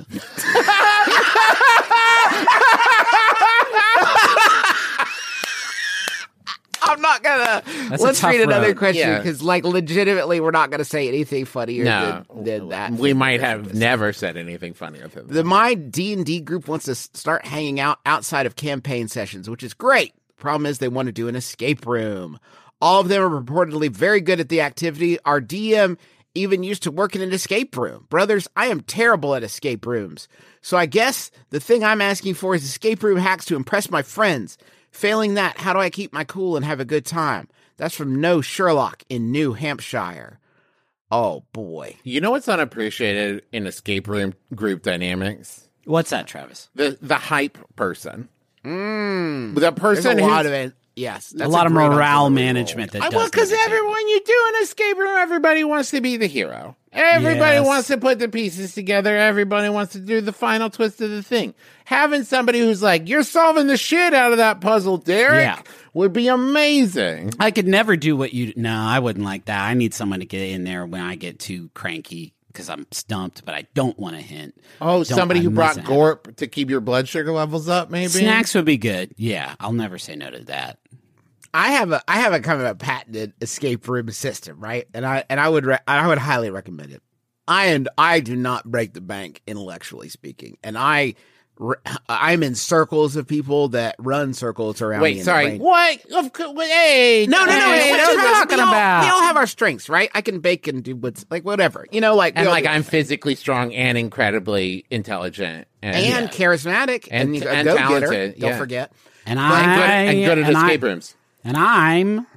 I'm not gonna. That's a Let's tough read another road. question Yeah. because, like, legitimately, we're not gonna say anything funnier no. than, than that. We might have never said anything funnier than that. The My D and D group wants to s- start hanging out outside of campaign sessions, which is great. Problem is, they want to do an escape room. All of them are reportedly very good at the activity. Our D M even used to work in an escape room. Brothers, I am terrible at escape rooms. So I guess the thing I'm asking for is escape room hacks to impress my friends. Failing that, how do I keep my cool and have a good time? That's from No Sherlock in New Hampshire. Oh, boy. You know what's unappreciated in escape room group dynamics? What's that, Travis? The the hype person. Mm. The There's person a lot who's- of it. Yes. A that's lot of great morale auxiliary management that I, does. well, because need to take- everyone, when you do an escape room, everybody wants to be the hero. Everybody Yes. wants to put the pieces together. Everybody wants to do the final twist of the thing. Having somebody who's like, you're solving the shit out of that puzzle, Derek, Yeah. would be amazing. I could never do what you. No, I wouldn't like that. I need someone to get in there when I get too cranky because I'm stumped, but I don't want to hint. Oh, Don't- somebody I who brought mustn't. Gorp to keep your blood sugar levels up, maybe? Snacks would be good. Yeah, I'll never say no to that. I have a I have a kind of a patented escape room system, right? And I and I would re- I would highly recommend it. I and I do not break the bank intellectually speaking, and I re- I'm in circles of people that run circles around me. Wait, in the sorry. brain. What? Of co- wait, Hey, No, no, no. hey, It's what what you you talking we all, about? We all have our strengths, right? I can bake and do what's like whatever, you know, like we And all like, do. I'm physically strong and incredibly intelligent. And, and yeah. charismatic And- and, you and go getter. talented, Don't yeah. forget. And and I good, and good at and escape I, rooms. And I'm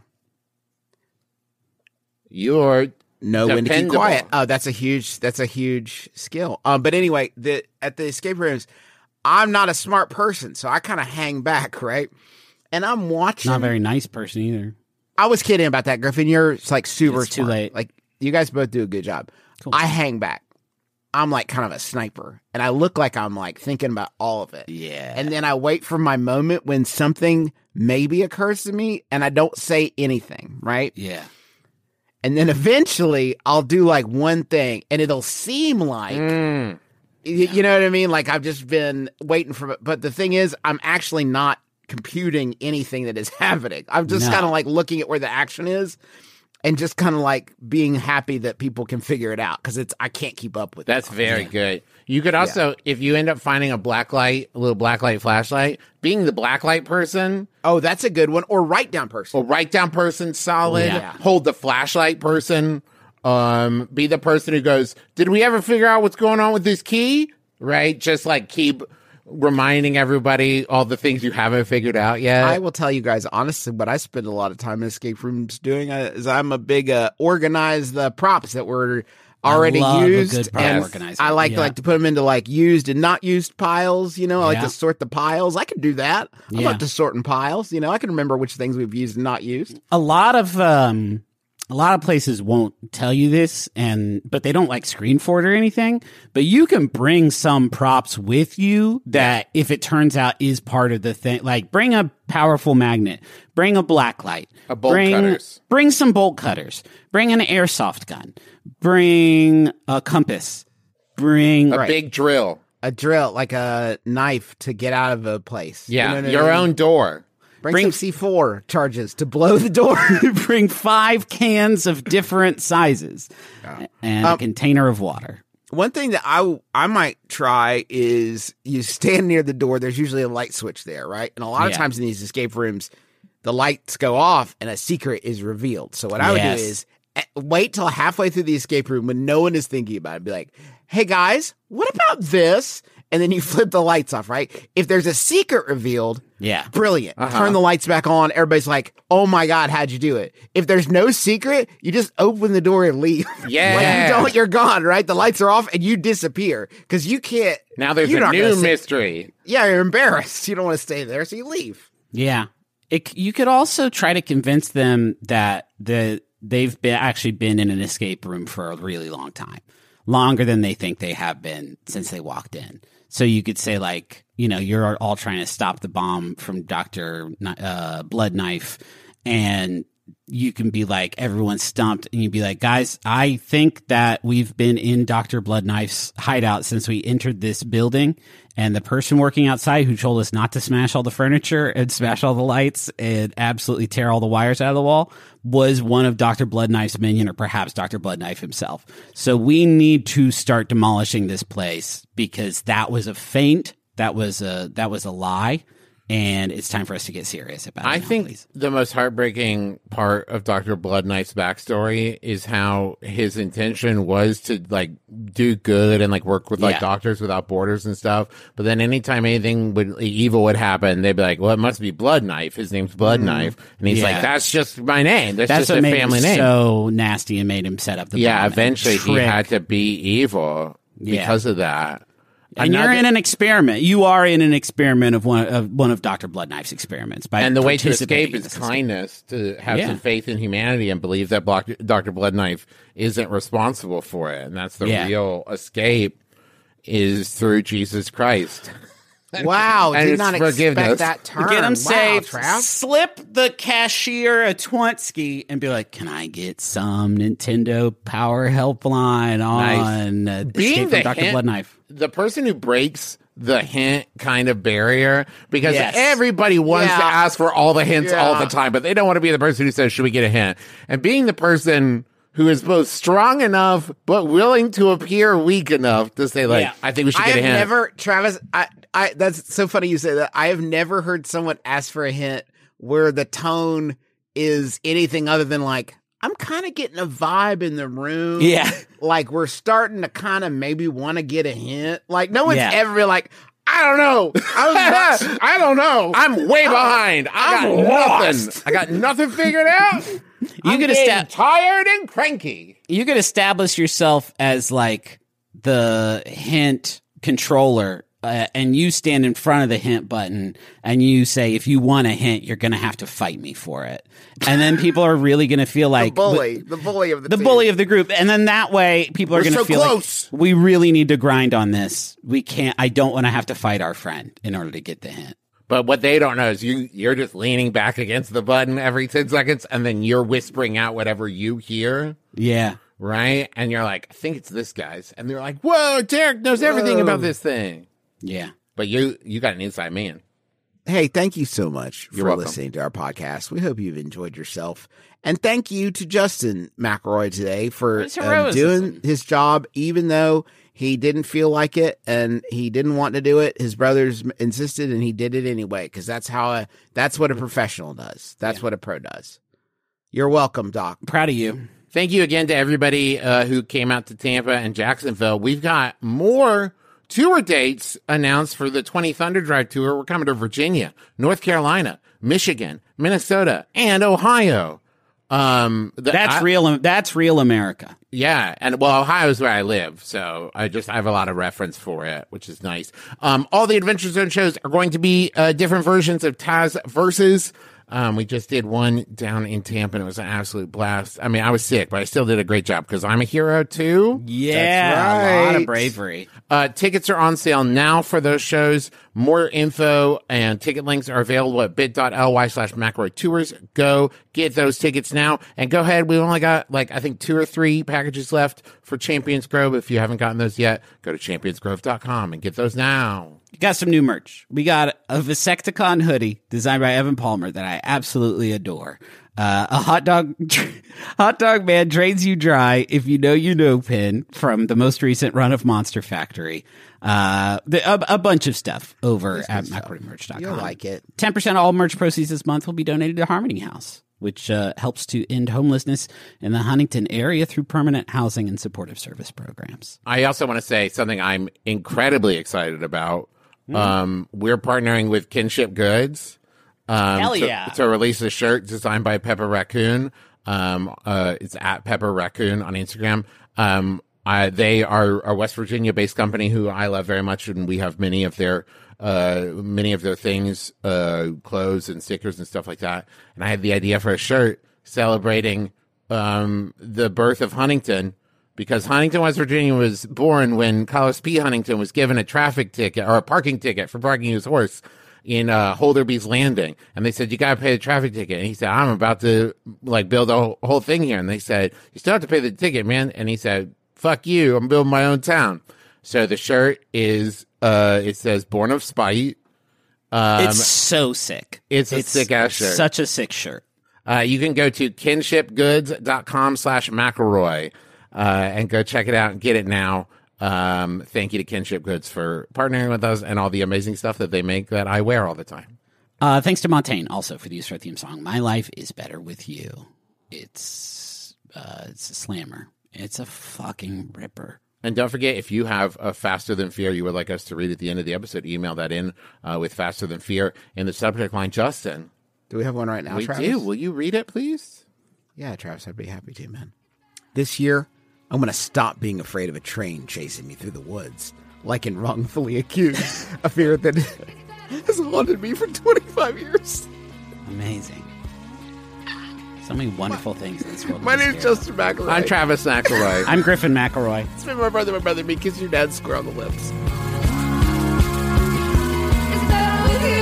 You're Know when to keep Dependable. quiet. Oh, that's a huge that's a huge skill. Um, but anyway, the at the escape rooms, I'm not a smart person, so I kind of hang back, right? And I'm watching. not a very nice person either. I was kidding about that, Griffin. You're like super It's too smart. late. Like you guys both do a good job. Cool. I hang back. I'm like kind of a sniper, and I look like I'm like thinking about all of it. Yeah. And then I wait for my moment when something maybe occurs to me, and I don't say anything, right? Yeah. And then eventually I'll do like one thing, and it'll seem like, Mm. y- you know what I mean? Like I've just been waiting for it. But the thing is, I'm actually not computing anything that is happening. I'm just No. kind of like looking at where the action is and just kind of like being happy that people can figure it out because it's, I can't keep up with That's it. very good. You could also, if you end up finding a black light, a little black light flashlight, being the black light person Oh, that's a good one. Or write down person. or write down person solid, Yeah. hold the flashlight person, um, be the person who goes, did we ever figure out what's going on with this key? Right? Just like keep reminding everybody all the things you haven't figured out yet. I will tell you guys honestly, what I spend a lot of time in escape rooms doing uh, is I'm a big uh, organize the props that were already love a used, good prop and organizer. I like Yeah. like to put them into like used and not used piles. You know, I like Yeah. to sort the piles. I can do that. I Yeah. like to sort in piles. You know, I can remember which things we've used and not used. A lot of um a lot of places won't tell you this, and but they don't like screen for it or anything. But you can bring some props with you that, if it turns out, is part of the thing. Like, bring a powerful magnet, bring a black light, A bolt bring, cutters. bring some bolt cutters, bring an airsoft gun, bring a compass, bring A big drill. A drill, like a knife to get out of a place. Yeah, You know what I your mean? own door. Bring, bring- some C four charges to blow the door. bring five cans of different sizes and a container of water. One thing that I I might try is you stand near the door. There's usually a light switch there, right? And a lot of Yeah. times in these escape rooms, the lights go off and a secret is revealed. So what I would Yes. do is eh, wait till halfway through the escape room when no one is thinking about it. Be like, hey guys, what about this? And then you flip the lights off, right? If there's a secret revealed, Yeah. brilliant. Uh-huh. Turn the lights back on. Everybody's like, oh my God, how'd you do it? If there's no secret, you just open the door and leave. Yeah. Like you don't, you're gone, right? The lights are off and you disappear because you can't. Now there's you're a not gonna new say- mystery. Yeah, you're embarrassed. You don't want to stay there, so you leave. Yeah. It, you could also try to convince them that the they've been actually been in an escape room for a really long time, longer than they think they have been since they walked in. So you could say, like, you know, you're all trying to stop the bomb from Doctor Uh, Blood Knife, and you can be like, everyone's stumped, and you'd be like, guys, I think that we've been in Doctor Blood Knife's hideout since we entered this building, and the person working outside who told us not to smash all the furniture and smash all the lights and absolutely tear all the wires out of the wall was one of Doctor Blood Knife's minion, or perhaps Doctor Blood Knife himself. So we need to start demolishing this place because that was a feint, that was a that was a lie. And it's time for us to get serious about it. I now, think please. the most heartbreaking part of Doctor Blood Knife's backstory is how his intention was to like do good and like work with like Yeah. Doctors Without Borders and stuff. But then anytime anything would evil would happen, they'd be like, "Well, it must be Blood Knife. His name's Blood Knife," and he's Yeah. like, "That's just my name. That's, That's just what a made family him name." so nasty and made him set up the yeah, bomb and eventually he trick. had to be evil Yeah. because of that. And Another- you're in an experiment. You are in an experiment of one of one of Doctor Blood Knife's experiments. By And the way to participating escape in is this escape. kindness, to have Yeah. some faith in humanity and believe that Block- Doctor Blood Knife isn't responsible for it. And that's the Yeah. real escape is through Jesus Christ. Wow, And did it's not forgiveness. expect that turn. Get him wow, saved. Trav. Slip the cashier a Twinski and be like, "Can I get some Nintendo Power Helpline on uh, Being Escape the from Doctor hint- Blood Knife?" The person who breaks the hint kind of barrier, because Yes. everybody wants Yeah. to ask for all the hints all Yeah. the time, but they don't want to be the person who says, "Should we get a hint?" And being the person who is both strong enough but willing to appear weak enough to say, like, Yeah. "I think we should I get have a hint." never, Travis. I, I. That's so funny you say that. I have never heard someone ask for a hint where the tone is anything other than like, I'm kind of getting a vibe in the room. Yeah. Like we're starting to kind of maybe want to get a hint. Like no one's Yeah. ever been like, I don't know. I was, I don't know. I'm way behind. I got I'm nothing. lost. I got nothing figured out. You I'm could getting esta- tired and cranky. you could establish yourself as like the hint controller, uh, and you stand in front of the hint button and you say, if you want a hint, you're going to have to fight me for it. And then people are really going to feel the like bully, the bully of the the team. bully of the group. And then that way people are We're going to so feel close. like we really need to grind on this. We can't, I don't want to have to fight our friend in order to get the hint. But what they don't know is you, you're just leaning back against the button every ten seconds, and then you're whispering out whatever you hear, Yeah. right? And you're like, I think it's this guy's. And they're like, whoa, Derek knows everything Whoa. about this thing. Yeah. But you you got an inside man. Hey, thank you so much You're for welcome. listening to our podcast. We hope you've enjoyed yourself. And thank you to Justin McElroy today for His um, heroism. doing his job, even though he didn't feel like it and he didn't want to do it. His brothers m- insisted and he did it anyway, because that's how a, that's what a professional does. That's what a pro does. You're welcome, Doc. Proud of you. Thank you again to everybody uh, who came out to Tampa and Jacksonville. We've got more tour dates announced for the twenty Thunder Drive tour. We're coming to Virginia, North Carolina, Michigan, Minnesota, and Ohio. Um, the, That's I- real. That's real America. Yeah, and well, Ohio is where I live, so I just I have a lot of reference for it, which is nice. Um, all the Adventure Zone shows are going to be uh, different versions of Taz Versus. Um, we just did one down in Tampa, and it was an absolute blast. I mean, I was sick, but I still did a great job because I'm a hero too. Yeah, That's a lot right. of bravery. Uh, tickets are on sale now for those shows. More info and ticket links are available at bit.ly slash McElroy Tours. Go get those tickets now. And go ahead. We've only got, like, I think two or three packages left for Champions Grove. If you haven't gotten those yet, go to champions grove dot com and get those now. You got some new merch. We got a Vasecticon hoodie designed by Evan Palmer that I absolutely adore. Uh, a hot dog, hot dog man drains you dry if you know you know pin from the most recent run of Monster Factory. Uh, the, a, a bunch of stuff over at McElroy Merch dot com. You'll like it. ten percent of all merch proceeds this month will be donated to Harmony House, which uh, helps to end homelessness in the Huntington area through permanent housing and supportive service programs. I also want to say something I'm incredibly excited about. Mm. Um, we're partnering with Kinship Goods. Um, Hell to, yeah. to release a shirt designed by Pepper Raccoon. Um, uh, it's at Pepper Raccoon on Instagram. Um, I, they are a West Virginia based company who I love very much. And we have many of their, uh, many of their things, uh, clothes and stickers and stuff like that. And I had the idea for a shirt celebrating, um, the birth of Huntington, because Huntington, West Virginia was born when Carlos P. Huntington was given a traffic ticket or a parking ticket for parking his horse in uh, Holderby's Landing. And they said, you got to pay the traffic ticket. And he said, I'm about to like build a whole, whole thing here. And they said, you still have to pay the ticket, man. And he said, fuck you. I'm building my own town. So the shirt is, uh, it says Born of Spite. Um, it's so sick. It's a sick ass shirt. Such a sick shirt. Uh, you can go to kinship goods dot com slash McElroy, uh, and go check it out and get it now. Um, thank you to Kinship Goods for partnering with us and all the amazing stuff that they make that I wear all the time. Uh, thanks to Montaigne also for the use of our theme song. My Life is Better With You. It's, uh, it's a slammer. It's a fucking ripper. And don't forget, if you have a Faster Than Fear you would like us to read at the end of the episode, email that in, uh, with Faster Than Fear in the subject line. Justin. Do we have one right now, We Travis? do. Will you read it, please? Yeah, Travis, I'd be happy to, man. This year, I'm going to stop being afraid of a train chasing me through the woods, like in Wrongfully Accused, a fear that has haunted me for twenty-five years. Amazing. So many wonderful things in this world. My name's Justin McElroy. I'm Travis McElroy. I'm Griffin McElroy. It's been my brother, my brother, me, kiss your dad square on the lips. It's better with you.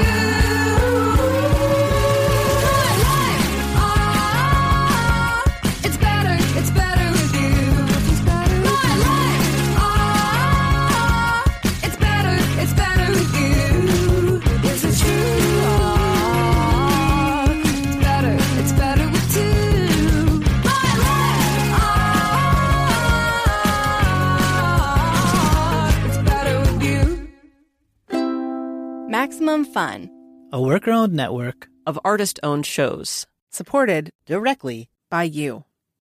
My life, ah, it's better, it's better with you. It's better with my life, ah, it's better, it's better with you. Yes, it's true. Ah, it's better, it's better with two. My life, ah, it's better with you. Maximum Fun, A worker-owned network of artist-owned shows. Supported directly by you.